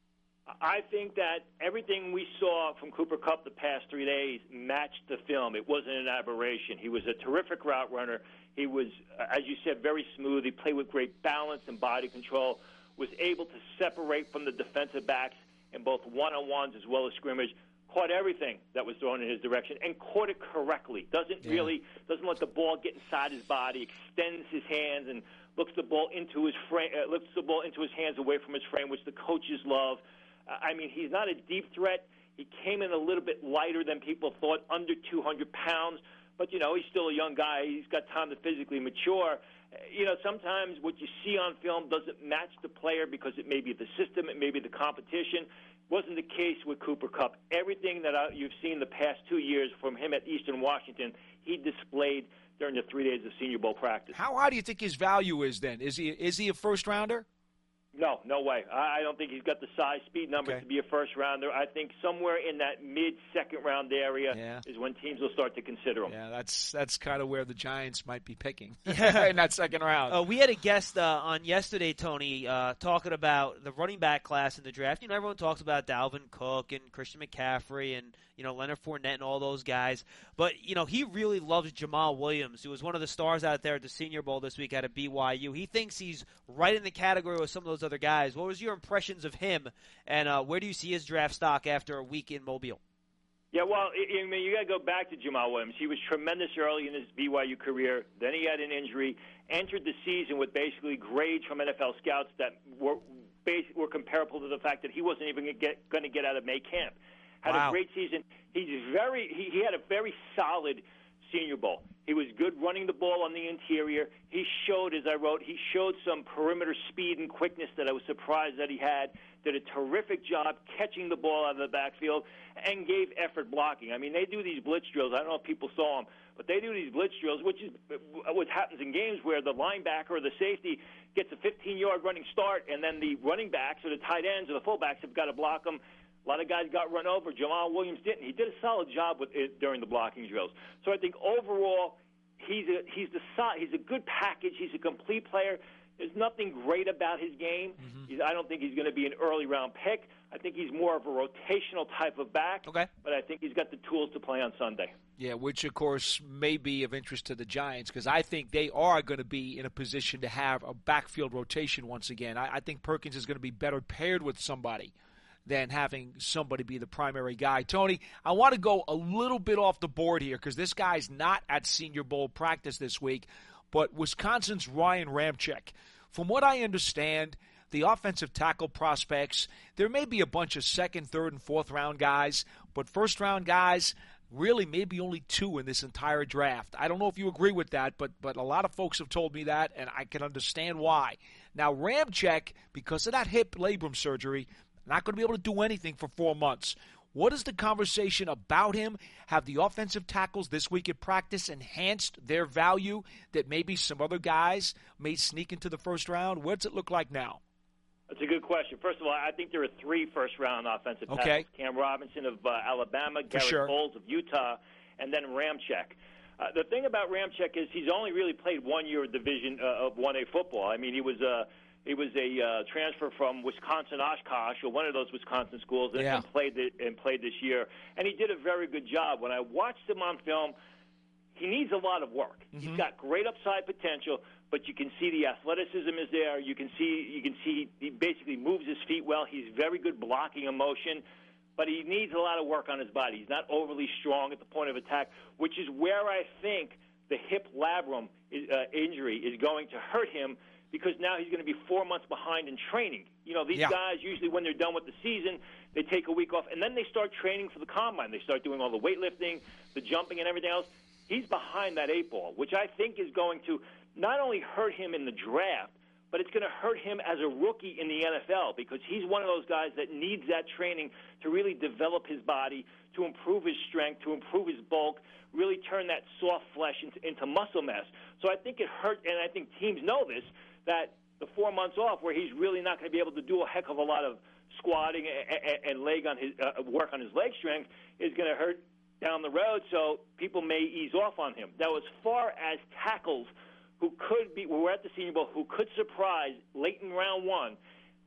I think that everything we saw from Cooper Kupp the past three days matched the film. It wasn't an aberration. He was a terrific route runner. He was, as you said, very smooth. He played with great balance and body control, was able to separate from the defensive backs in both one-on-ones as well as scrimmage, caught everything that was thrown in his direction, and caught it correctly. Doesn't yeah. really, doesn't let the ball get inside his body, extends his hands and looks the ball into his frame, uh, looks the ball into his hands away from his frame, which the coaches love. I mean, he's not a deep threat. He came in a little bit lighter than people thought, under two hundred pounds. But, you know, he's still a young guy. He's got time to physically mature. You know, sometimes what you see on film doesn't match the player because it may be the system, it may be the competition. Wasn't the case with Cooper Kupp. Everything that I, you've seen the past two years from him at Eastern Washington, he displayed during the three days of Senior Bowl practice. How high do you think his value is then? Is he is he a first-rounder? No, no way. I don't think he's got the size, speed numbers okay. to be a first-rounder. I think somewhere in that mid-second-round area yeah. is when teams will start to consider him. Yeah, that's that's kind of where the Giants might be picking in that second round. Uh, we had a guest uh, on yesterday, Tony, uh, talking about the running back class in the draft. You know, everyone talks about Dalvin Cook and Christian McCaffrey and, you know, Leonard Fournette and all those guys. But, you know, he really loves Jamal Williams, who was one of the stars out there at the Senior Bowl this week out of B Y U. He thinks he's right in the category with some of those other guys. What was your impressions of him, and uh, where do you see his draft stock after a week in Mobile? Yeah, well, I mean, you got to go back to Jamal Williams. He was tremendous early in his B Y U career. Then he had an injury, entered the season with basically grades from N F L scouts that were were comparable to the fact that he wasn't even going to get out of May camp. Had wow. a great season. He's very he, he had a very solid Senior Bowl. He was good running the ball on the interior. He showed, as I wrote, he showed some perimeter speed and quickness that I was surprised that he had. Did a terrific job catching the ball out of the backfield and gave effort blocking. I mean, they do these blitz drills. I don't know if people saw them, but they do these blitz drills, which is what happens in games where the linebacker or the safety gets a fifteen-yard running start, and then the running backs or the tight ends or the fullbacks have got to block them. A lot of guys got run over. Jamal Williams didn't. He did a solid job with it during the blocking drills. So I think overall, he's a he's the he's a good package. He's a complete player. There's nothing great about his game. Mm-hmm. He's, I don't think he's going to be an early round pick. I think he's more of a rotational type of back. Okay. But I think he's got the tools to play on Sunday. Yeah, which, of course, may be of interest to the Giants because I think they are going to be in a position to have a backfield rotation once again. I, I think Perkins is going to be better paired with somebody than having somebody be the primary guy. Tony, I want to go a little bit off the board here because this guy's not at Senior Bowl practice this week, but Wisconsin's Ryan Ramczyk. From what I understand, the offensive tackle prospects, there may be a bunch of second, third, and fourth round guys, but first round guys, really maybe only two in this entire draft. I don't know if you agree with that, but but a lot of folks have told me that, and I can understand why. Now, Ramczyk, because of that hip labrum surgery, not going to be able to do anything for four months. What is the conversation about him? Have the offensive tackles this week at practice enhanced their value that maybe some other guys may sneak into the first round? What's it look like now? That's a good question. First of all, I think there are three first-round offensive tackles. Okay. Cam Robinson of uh, Alabama, Garrett sure. Bowles of Utah, and then Ramczyk. Uh, the thing about Ramczyk is he's only really played one year of Division uh, of one A football. I mean, he was a uh, he was a uh, transfer from Wisconsin Oshkosh or one of those Wisconsin schools, and, yeah. and played the, and played this year. And he did a very good job. When I watched him on film, he needs a lot of work. Mm-hmm. He's got great upside potential, but you can see the athleticism is there. You can see you can see he basically moves his feet well. He's very good blocking in motion, but he needs a lot of work on his body. He's not overly strong at the point of attack, which is where I think the hip labrum is, uh, injury is going to hurt him because now he's going to be four months behind in training. You know, these yeah. guys, usually when they're done with the season, they take a week off, and then they start training for the combine. They start doing all the weightlifting, the jumping, and everything else. He's behind that eight ball, which I think is going to not only hurt him in the draft, but it's going to hurt him as a rookie in the N F L because he's one of those guys that needs that training to really develop his body, to improve his strength, to improve his bulk, really turn that soft flesh into, into muscle mass. So I think it hurt, and I think teams know this, that the four months off where he's really not going to be able to do a heck of a lot of squatting and, and leg on his uh, work on his leg strength is going to hurt down the road, so people may ease off on him. Now, as far as tackles who could be, we're at the Senior Bowl, who could surprise late in round one,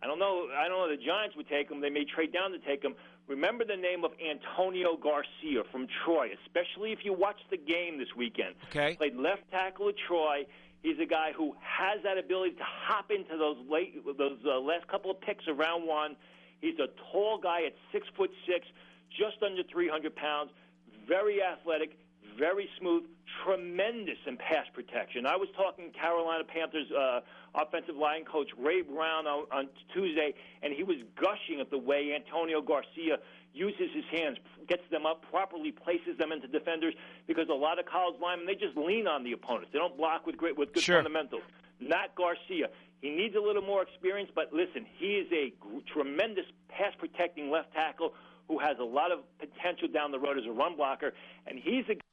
I don't know. I don't know if the Giants would take him. They may trade down to take him. Remember the name of Antonio Garcia from Troy, especially if you watch the game this weekend. Okay. Played left tackle at Troy. He's a guy who has that ability to hop into those late, those uh, last couple of picks of round one. He's a tall guy at six foot six, just under three hundred pounds. Very athletic, very smooth, tremendous in pass protection. I was talking Carolina Panthers uh, offensive line coach Ray Brown on, on Tuesday, and he was gushing at the way Antonio Garcia uses his hands, gets them up properly, places them into defenders, because a lot of college linemen, they just lean on the opponents. They don't block with great with good Sure. fundamentals. Not Garcia. He needs a little more experience, but listen, he is a g- tremendous pass-protecting left tackle who has a lot of potential down the road as a run blocker, and he's a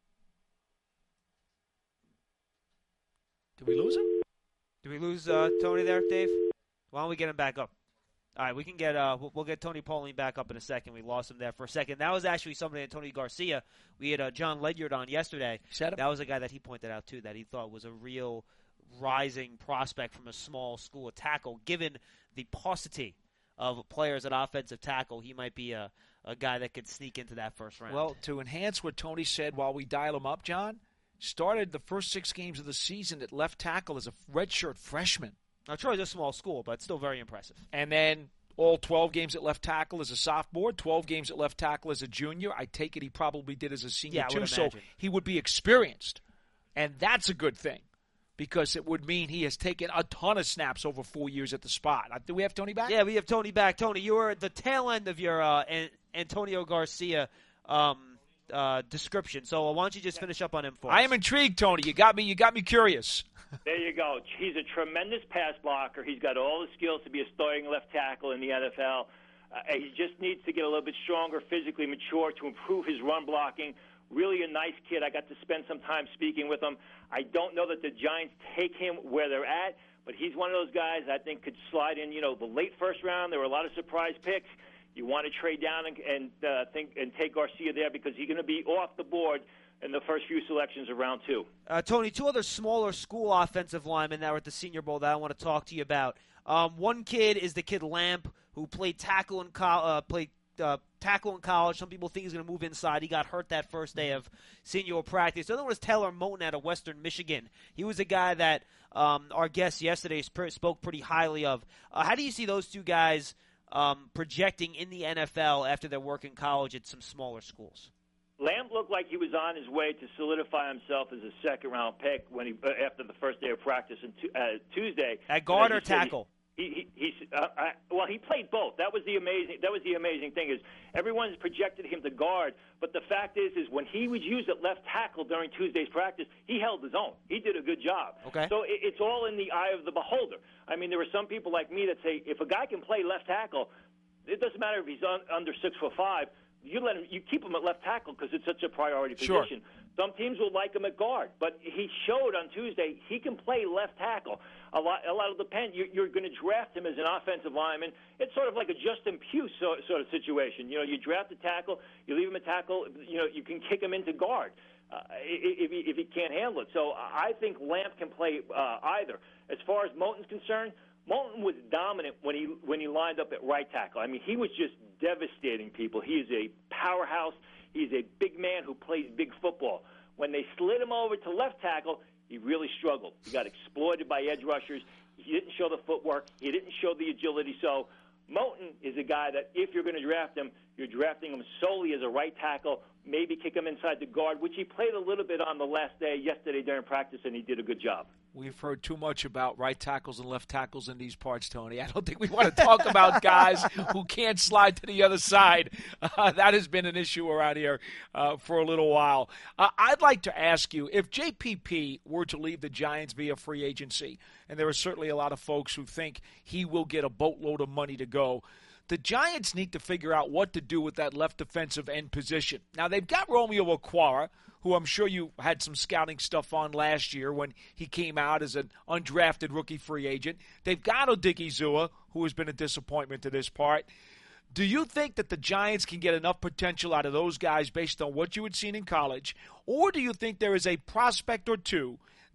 Did we lose him? Did we lose uh, Tony there, Dave? Why don't we get him back up? All right, we can get uh, we'll, we'll get Tony Pauline back up in a second. We lost him there for a second. That was actually somebody, Antonio Garcia. We had uh, John Ledyard on yesterday. Set him. That was a guy that he pointed out too, that he thought was a real rising prospect from a small school of tackle. Given the paucity of players at offensive tackle, he might be a, a guy that could sneak into that first round. Well, to enhance what Tony said while we dial him up, John, started the first six games of the season at left tackle as a redshirt freshman. Now, Troy's a small school, but still very impressive. And then all twelve games at left tackle as a sophomore, twelve games at left tackle as a junior. I take it he probably did as a senior, Yeah, I too. would So imagine. he would be experienced. And that's a good thing because it would mean he has taken a ton of snaps over four years at the spot. Uh, Do we have Tony back? Yeah, we have Tony back. Tony, you were at the tail end of your uh, An- Antonio Garcia um, uh, description. So why don't you just finish up on him for us? I am intrigued, Tony. You got me. You got me curious. There you go. He's a tremendous pass blocker. He's got all the skills to be a starting left tackle in the N F L. Uh, he just needs to get a little bit stronger, physically mature to improve his run blocking. Really a nice kid. I got to spend some time speaking with him. I don't know that the Giants take him where they're at, but he's one of those guys I think could slide in, you know, the late first round. There were a lot of surprise picks. You want to trade down and, and uh, think and take Garcia there because he's going to be off the board in the first few selections of round two. Uh, Tony, two other smaller school offensive linemen that were at the Senior Bowl that I want to talk to you about. Um, one kid is the kid Lamp, who played tackle in co- uh, played uh, tackle in college. Some people think he's going to move inside. He got hurt that first day of senior practice. The other one was Taylor Moton out of Western Michigan. He was a guy that um, our guest yesterday sp- spoke pretty highly of. Uh, how do you see those two guys um, projecting in the N F L after their work in college at some smaller schools? Lamb looked like he was on his way to solidify himself as a second-round pick when he uh, after the first day of practice on tu- uh, Tuesday. At guard And or he said tackle? He, he, he uh, I, well, he played both. That was the amazing. That was the amazing thing is everyone's projected him to guard, but the fact is, is when he was used at left tackle during Tuesday's practice, he held his own. He did a good job. Okay. So it, it's all in the eye of the beholder. I mean, there are some people like me that say if a guy can play left tackle, it doesn't matter if he's un, under six foot five. You let him. You keep him at left tackle because it's such a priority Sure. position. Some teams will like him at guard, but he showed on Tuesday he can play left tackle. A lot, a lot will depend. You're, you're going to draft him as an offensive lineman. It's sort of like a Justin Pugh sort, sort of situation. You know, you draft a tackle, you leave him a tackle. You know, you can kick him into guard uh, if he, if he can't handle it. So I think Lamp can play uh, either. As far as Moton's concerned, Moton was dominant when he when he lined up at right tackle. I mean, he was just devastating people. He is a powerhouse. He's a big man who plays big football. When they slid him over to left tackle, he really struggled. He got exploited by edge rushers. He didn't show the footwork. He didn't show the agility. So Moton is a guy that if you're going to draft him, you're drafting him solely as a right tackle, maybe kick him inside the guard, which he played a little bit on the last day, yesterday during practice, and he did a good job. We've heard too much about right tackles and left tackles in these parts, Tony. I don't think we want to talk about guys who can't slide to the other side. Uh, that has been an issue around here uh, for a little while. Uh, I'd like to ask you, if J P P were to leave the Giants via free agency, and there are certainly a lot of folks who think he will get a boatload of money to go, the Giants need to figure out what to do with that left defensive end position. Now, they've got Romeo Okwara, who I'm sure you had some scouting stuff on last year when he came out as an undrafted rookie free agent. They've got Odigizua, who has been a disappointment to this part. Do you think that the Giants can get enough potential out of those guys based on what you had seen in college, or do you think there is a prospect or two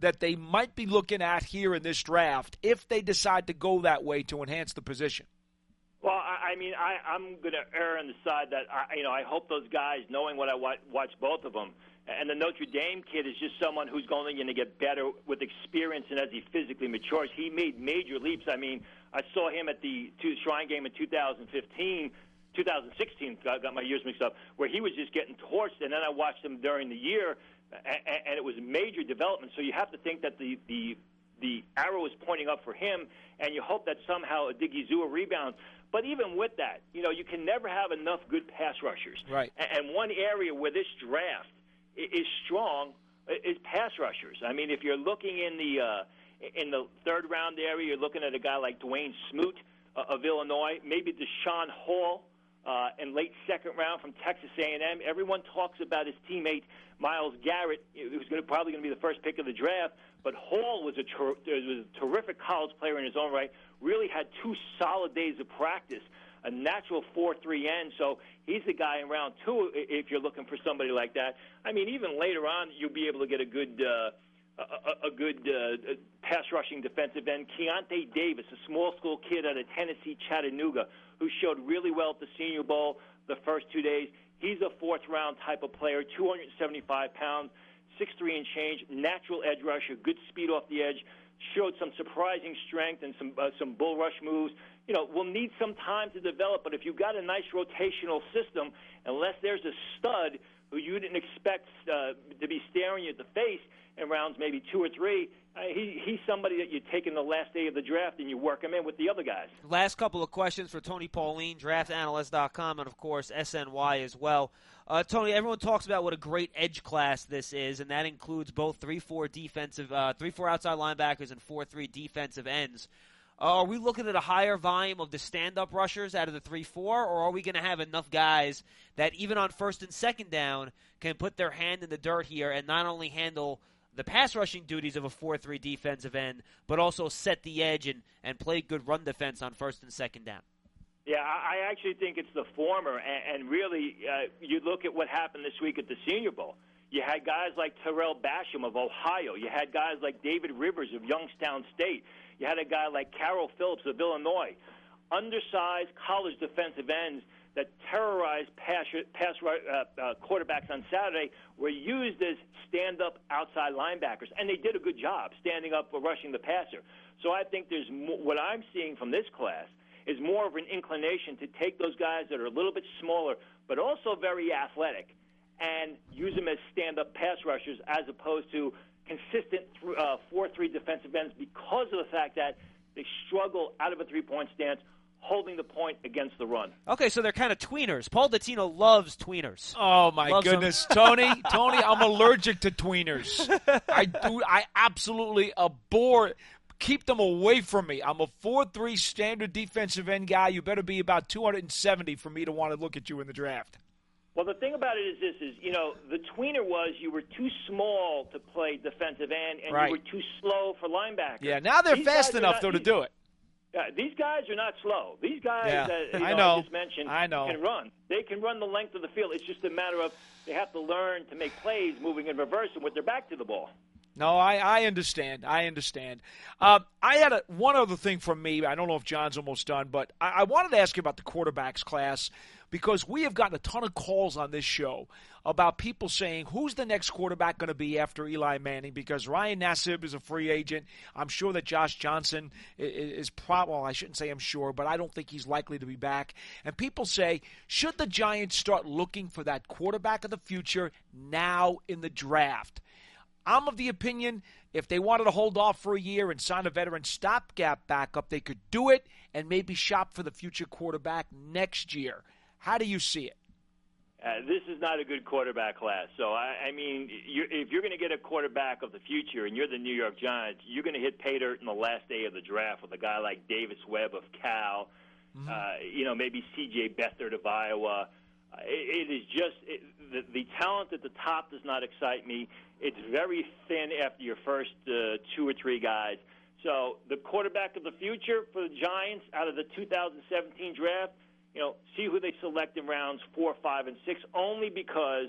that they might be looking at here in this draft if they decide to go that way to enhance the position? Well, I, I mean, I, I'm going to err on the side that, I, you know, I hope those guys, knowing what I watch, watch both of them, and the Notre Dame kid is just someone who's going to get better with experience and as he physically matures. He made major leaps. I mean, I saw him at the two Shrine game in two thousand fifteen, two thousand sixteen, I got my years mixed up, where he was just getting torched, and then I watched him during the year, and, and it was major development. So you have to think that the, the, the arrow is pointing up for him, and you hope that somehow Odighizuwa rebounds. But even with that, you know, you can never have enough good pass rushers. Right. And one area where this draft is strong is pass rushers. I mean, if you're looking in the uh, in the third round area, you're looking at a guy like Dwayne Smoot uh, of Illinois, maybe Deshaun Hall uh, in late second round from Texas A and M. Everyone talks about his teammate Myles Garrett, who's going to, probably going to be the first pick of the draft. But Hall was a, ter- was a terrific college player in his own right. Really had two solid days of practice. A natural four three end, so he's the guy in round two if you're looking for somebody like that. I mean, even later on, you'll be able to get a good uh, a, a good uh, pass-rushing defensive end. Keontae Davis, a small school kid out of Tennessee, Chattanooga, who showed really well at the Senior Bowl the first two days. He's a fourth-round type of player, two hundred seventy-five pounds, six three and change, natural edge rusher, good speed off the edge, showed some surprising strength and some uh, some bull rush moves. You know, we'll need some time to develop, but if you've got a nice rotational system, unless there's a stud who you didn't expect uh, to be staring you at the face in rounds maybe two or three, uh, he, he's somebody that you take in the last day of the draft and you work him in with the other guys. Last couple of questions for Tony Pauline, draft analyst dot com, and, of course, S N Y as well. Uh, Tony, everyone talks about what a great edge class this is, and that includes both three four defensive, uh, three four outside linebackers and four three defensive ends. Uh, are we looking at a higher volume of the stand-up rushers out of the three four, or are we going to have enough guys that even on first and second down can put their hand in the dirt here and not only handle the pass-rushing duties of a four three defensive end, but also set the edge and, and play good run defense on first and second down? Yeah, I actually think it's the former, and, and really, uh, you look at what happened this week at the Senior Bowl. You had guys like Terrell Basham of Ohio. You had guys like David Rivers of Youngstown State. You had a guy like Carroll Phillips of Illinois. Undersized college defensive ends that terrorized pass, pass uh, uh, quarterbacks on Saturday were used as stand-up outside linebackers, and they did a good job standing up or rushing the passer. So I think there's more, what I'm seeing from this class is more of an inclination to take those guys that are a little bit smaller but also very athletic and use them as stand-up pass rushers as opposed to consistent uh, four three defensive ends because of the fact that they struggle out of a three-point stance holding the point against the run. Okay, so they're kind of tweeners. Paul Dottino loves tweeners. Oh, my loves goodness. Tony, Tony, I'm allergic to tweeners. I do. I absolutely abhor Keep them away from me. I'm a four three standard defensive end guy. You better be about two hundred seventy for me to want to look at you in the draft. Well, the thing about it is this, is, you know, the tweener was you were too small to play defensive end, and right. you were too slow for linebacker. Yeah, now they're these fast enough, not, though, to these, do it. Yeah, these guys are not slow. These guys yeah, that you I know, know. I just mentioned I know. can run. They can run the length of the field. It's just a matter of they have to learn to make plays moving in reverse and with their back to the ball. No, I, I understand. I understand. Um, I had a, one other thing from me. I don't know if John's almost done, but I, I wanted to ask you about the quarterbacks class because we have gotten a ton of calls on this show about people saying, who's the next quarterback going to be after Eli Manning? Because Ryan Nassib is a free agent. I'm sure that Josh Johnson is, is probably, well, I shouldn't say I'm sure, but I don't think he's likely to be back. And people say, should the Giants start looking for that quarterback of the future now in the draft? I'm of the opinion if they wanted to hold off for a year and sign a veteran stopgap backup, they could do it and maybe shop for the future quarterback next year. How do you see it? Uh, this is not a good quarterback class. So, I, I mean, you're, if you're going to get a quarterback of the future and you're the New York Giants, you're going to hit pay dirt in the last day of the draft with a guy like Davis Webb of Cal, mm-hmm. uh, you know, maybe C J Beathard of Iowa. Uh, it, it is just it, the, the talent at the top does not excite me. It's very thin after your first uh, two or three guys. So the quarterback of the future for the Giants out of the two thousand seventeen draft, you know, see who they select in rounds four, five, and six, only because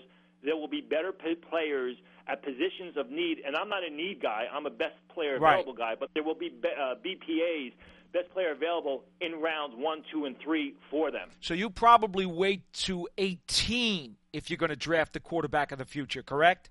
there will be better p- players at positions of need. And I'm not a need guy. I'm a best player Right. available guy. But there will be, be uh, B P As, best player available, in rounds one, two, and three for them. So you probably wait to eighteen if you're going to draft the quarterback of the future, correct?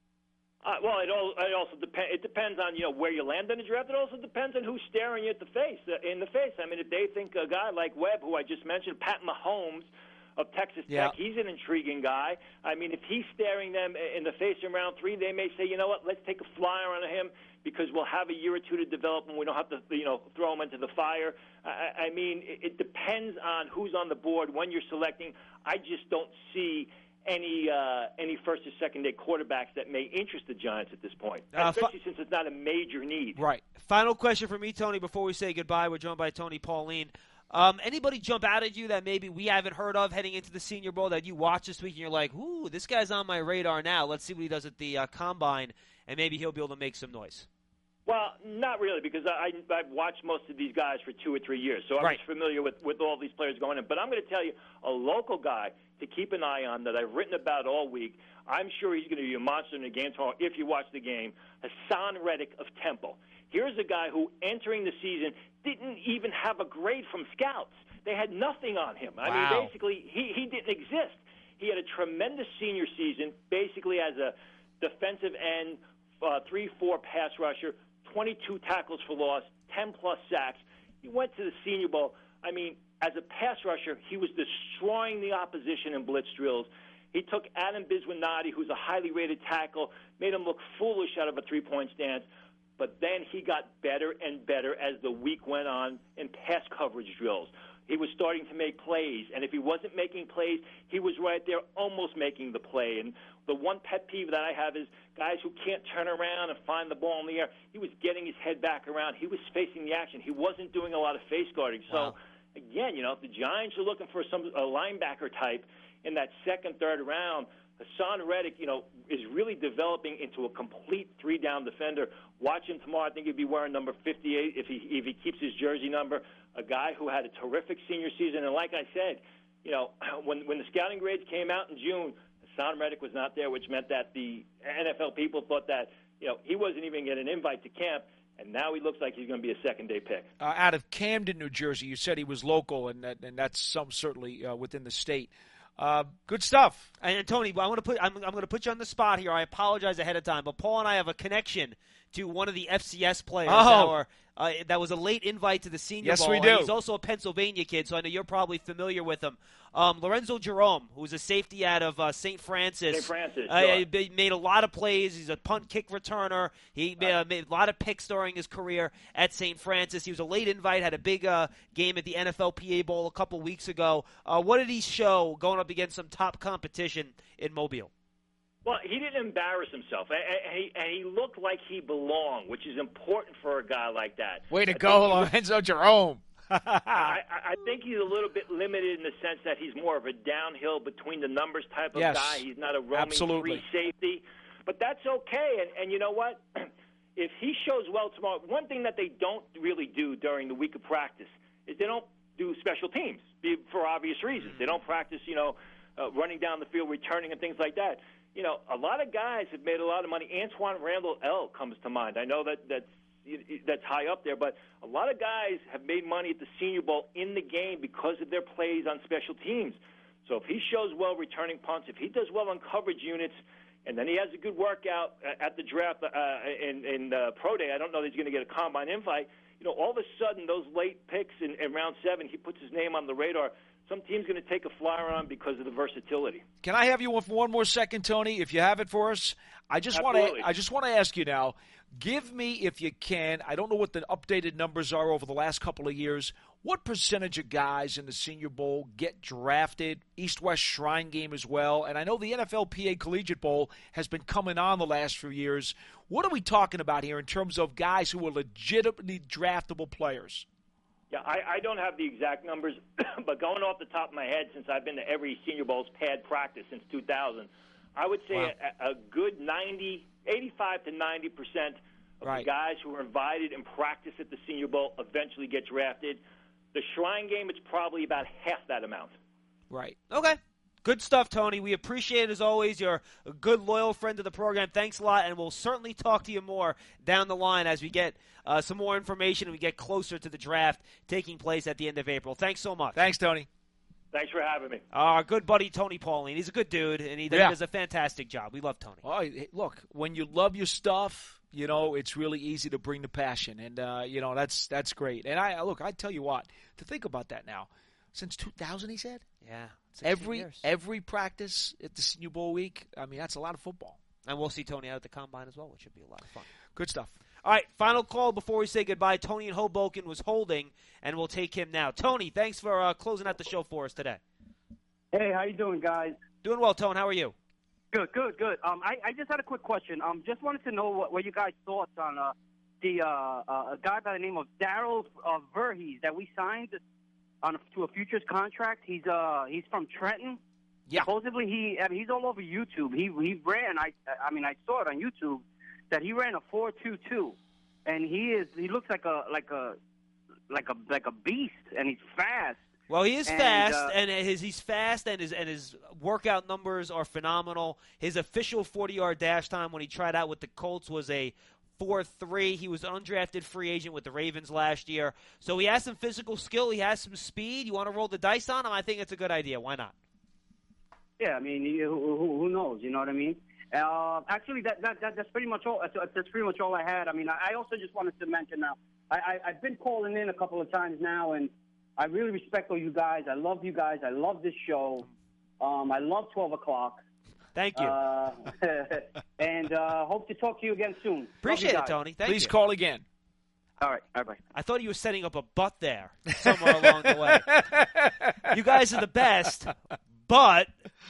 Uh, well, it, all, it also depends. It depends on you know where you land in the draft. It also depends on who's staring you at the face. Uh, in the face. I mean, if they think a guy like Webb, who I just mentioned, Pat Mahomes of Texas Yeah. Tech, he's an intriguing guy. I mean, if he's staring them in the face in round three, they may say, you know what, let's take a flyer on him because we'll have a year or two to develop him. We don't have to, you know, throw him into the fire. I, I mean, it, it depends on who's on the board when you're selecting. I just don't see any uh, any first or second day quarterbacks that may interest the Giants at this point, Uh, especially since it's not a major need. Right. Final question for me, Tony, before we say goodbye. We're joined by Tony Pauline. Um, anybody jump out at you that maybe we haven't heard of heading into the Senior Bowl that you watch this week and you're like, ooh, this guy's on my radar now. Let's see what he does at the uh, Combine, and maybe he'll be able to make some noise. Well, not really, because I, I've watched most of these guys for two or three years, so I'm Right. just familiar with, with all these players going in. But I'm going to tell you, a local guy to keep an eye on that I've written about all week, I'm sure he's going to be a monster in the game tomorrow if you watch the game, Hassan Reddick of Temple. Here's a guy who, entering the season, didn't even have a grade from scouts. They had nothing on him. I Wow. mean, basically, he, he didn't exist. He had a tremendous senior season, basically as a defensive end, uh, three four pass rusher, twenty-two tackles for loss, ten-plus sacks. He went to the Senior Bowl. I mean, as a pass rusher, he was destroying the opposition in blitz drills. He took Adam Biswinati, who's a highly rated tackle, made him look foolish out of a three-point stance. But then he got better and better as the week went on in pass coverage drills. He was starting to make plays, and if he wasn't making plays, he was right there almost making the play. And the one pet peeve that I have is guys who can't turn around and find the ball in the air. He was getting his head back around. He was facing the action. He wasn't doing a lot of face guarding. So, Wow. again, you know, if the Giants are looking for some a linebacker type in that second, third round, Hassan Reddick, you know, is really developing into a complete three-down defender. Watch him tomorrow. I think he'd be wearing number fifty-eight if he if he keeps his jersey number. A guy who had a terrific senior season, and like I said, you know, when when the scouting grades came out in June, Hassan Reddick was not there, which meant that the N F L people thought that, you know, he wasn't even getting an invite to camp, and now he looks like he's going to be a second-day pick. Uh, out of Camden, New Jersey, you said he was local, and that, and that's some certainly uh, within the state. Uh, good stuff. And, and Tony, I want to put I'm, I'm going to put you on the spot here. I apologize ahead of time, but Paul and I have a connection to one of the F C S players Oh. that, were, uh, that was a late invite to the Senior Yes, Bowl. we And do. he's also a Pennsylvania kid, so I know you're probably familiar with him. Um, Lorenzo Jerome, who's a safety out of uh, Saint Francis. Saint Francis, uh, sure. he made a lot of plays. He's a punt kick returner. He made, uh, made a lot of picks during his career at Saint Francis. He was a late invite, had a big uh, game at the N F L P A Bowl a couple weeks ago. Uh, what did he show going up against some top competition in Mobile? Well, he didn't embarrass himself, and he, and he looked like he belonged, which is important for a guy like that. Way to I go, think he was- Lorenzo Jerome. I, I think he's a little bit limited in the sense that he's more of a downhill between the numbers type of Yes, guy. He's not a roaming absolutely. free safety, but that's okay. And, and you know what? If he shows well tomorrow, one thing that they don't really do during the week of practice is they don't do special teams for obvious reasons. They don't practice, you know, uh, running down the field, returning, and things like that. You know, a lot of guys have made a lot of money. Antoine Randall L comes to mind. I know that that's that's high up there, but a lot of guys have made money at the Senior Bowl in the game because of their plays on special teams. So if he shows well returning punts, if he does well on coverage units, and then he has a good workout at the draft uh, in, in uh, Pro Day, I don't know that he's going to get a combine invite. You know, all of a sudden, those late picks in, in round seven, he puts his name on the radar. Some team's going to take a flyer on because of the versatility. Can I have you for one more second, Tony, if you have it for us? I just want to Absolutely. I just want to ask you now, give me, if you can, I don't know what the updated numbers are over the last couple of years, what percentage of guys in the Senior Bowl get drafted, East-West Shrine Game as well, and I know the N F L P A Collegiate Bowl has been coming on the last few years. What are we talking about here in terms of guys who are legitimately draftable players? Yeah, I, I don't have the exact numbers, but going off the top of my head, since I've been to every Senior Bowl's pad practice since two thousand, I would say Wow. a, a good ninety, eighty-five to ninety percent of Right. the guys who are invited and practice at the Senior Bowl eventually get drafted. The Shrine Game, it's probably about half that amount. Right. Okay. Good stuff, Tony. We appreciate it as always. You're a good, loyal friend of the program. Thanks a lot, and we'll certainly talk to you more down the line as we get uh, some more information and we get closer to the draft taking place at the end of April. Thanks so much. Thanks, Tony. Thanks for having me. Our good buddy Tony Pauline. He's a good dude, and he, Yeah. he does a fantastic job. We love Tony. Well, hey, look, when you love your stuff, you know, it's really easy to bring the passion, and uh, you know that's that's great. And I look, I tell you what, to think about that now, since two thousand, he said, Yeah. every years. every practice at the Senior Bowl week. I mean, that's a lot of football. And we'll see Tony out at the Combine as well, which should be a lot of fun. Good stuff. All right, final call before we say goodbye. Tony in Hoboken was holding, and we'll take him now. Tony, thanks for uh, closing out the show for us today. Hey, how you doing, guys? Doing well, Tone. How are you? Good, good, good. Um, I, I just had a quick question. Um, just wanted to know what, what you guys' thoughts on uh, the uh, uh, a guy by the name of Daryl uh, Verhees that we signed on a, to a futures contract. He's uh he's from Trenton. Yeah. Supposedly he I mean, he's all over YouTube. He he ran. I I mean I saw it on YouTube that he ran a four two two, and he is he looks like a like a like a like a beast, and he's fast. Well, he is And, fast, uh, and his he's fast, and his and his workout numbers are phenomenal. His official forty-yard dash time when he tried out with the Colts was a four three. He was an undrafted free agent with the Ravens last year. So he has some physical skill. He has some speed. You want to roll the dice on him? I think it's a good idea. Why not? Yeah, I mean, you, who, who knows? You know what I mean? Uh, actually, that, that, that that's pretty much all. That's, that's pretty much all I had. I mean, I, I also just wanted to mention now. I, I I've been calling in a couple of times now, and I really respect all you guys. I love you guys. I love this show. Um, I love twelve o'clock. Thank you. Uh, and uh, hope to talk to you again soon. Appreciate Love it, you guys. Tony. Thank Please you. call again. All right. Bye bye. I thought you were setting up a butt there somewhere along the way. You guys are the best, but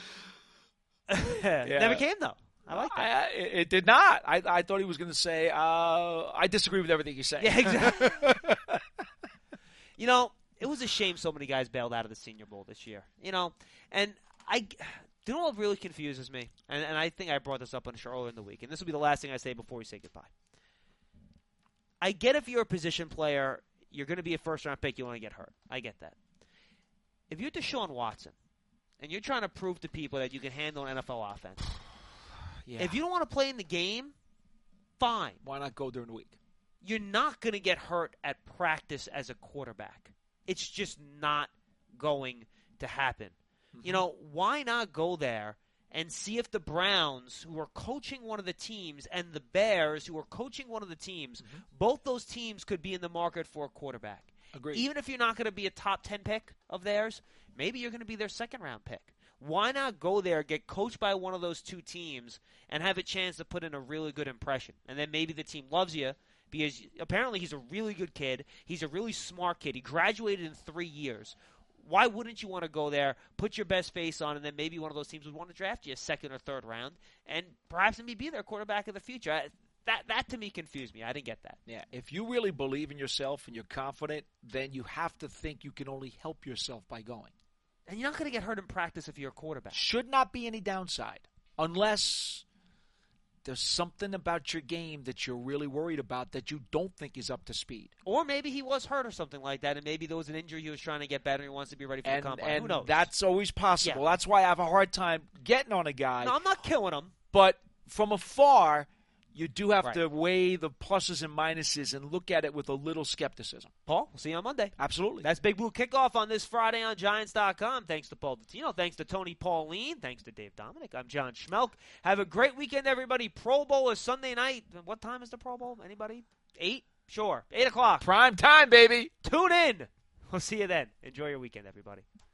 never came though. I like that. I, it did not. I, I thought he was going to say, uh, I disagree with everything he's saying. Yeah, exactly. You know, it was a shame so many guys bailed out of the Senior Bowl this year. You know, and I, you know what really confuses me? And, and I think I brought this up on the show earlier in the week, and this will be the last thing I say before we say goodbye. I get if you're a position player, you're going to be a first-round pick, you want to get hurt. I get that. If you're Deshaun Watson, and you're trying to prove to people that you can handle an N F L offense, Yeah. if you don't want to play in the game, fine. Why not go during the week? You're not going to get hurt at practice as a quarterback. It's just not going to happen. Mm-hmm. You know, why not go there and see if the Browns, who are coaching one of the teams, and the Bears, who are coaching one of the teams, mm-hmm. both those teams could be in the market for a quarterback. Agreed. Even if you're not going to be a top ten pick of theirs, maybe you're going to be their second-round pick. Why not go there, get coached by one of those two teams, and have a chance to put in a really good impression? And then maybe the team loves you because apparently he's a really good kid. He's a really smart kid. He graduated in three years. Why wouldn't you want to go there, put your best face on, and then maybe one of those teams would want to draft you a second or third round, and perhaps maybe be their quarterback of the future? I, that, that to me confused me. I didn't get that. Yeah, if you really believe in yourself and you're confident, then you have to think you can only help yourself by going. And you're not going to get hurt in practice if you're a quarterback. Should not be any downside unless there's something about your game that you're really worried about that you don't think is up to speed. Or maybe he was hurt or something like that, and maybe there was an injury he was trying to get better and he wants to be ready for And, the combine. and Who knows? that's always possible. Yeah. That's why I have a hard time getting on a guy. No, I'm not killing him. But from afar, you do have Right. to weigh the pluses and minuses and look at it with a little skepticism. Paul, we'll see you on Monday. Absolutely. That's Big Blue Kickoff on this Friday on Giants dot com. Thanks to Paul Dottino. Thanks to Tony Pauline. Thanks to Dave Dominic. I'm John Schmelk. Have a great weekend, everybody. Pro Bowl is Sunday night. What time is the Pro Bowl? Anybody? Eight? Sure. Eight o'clock. Prime time, baby. Tune in. We'll see you then. Enjoy your weekend, everybody.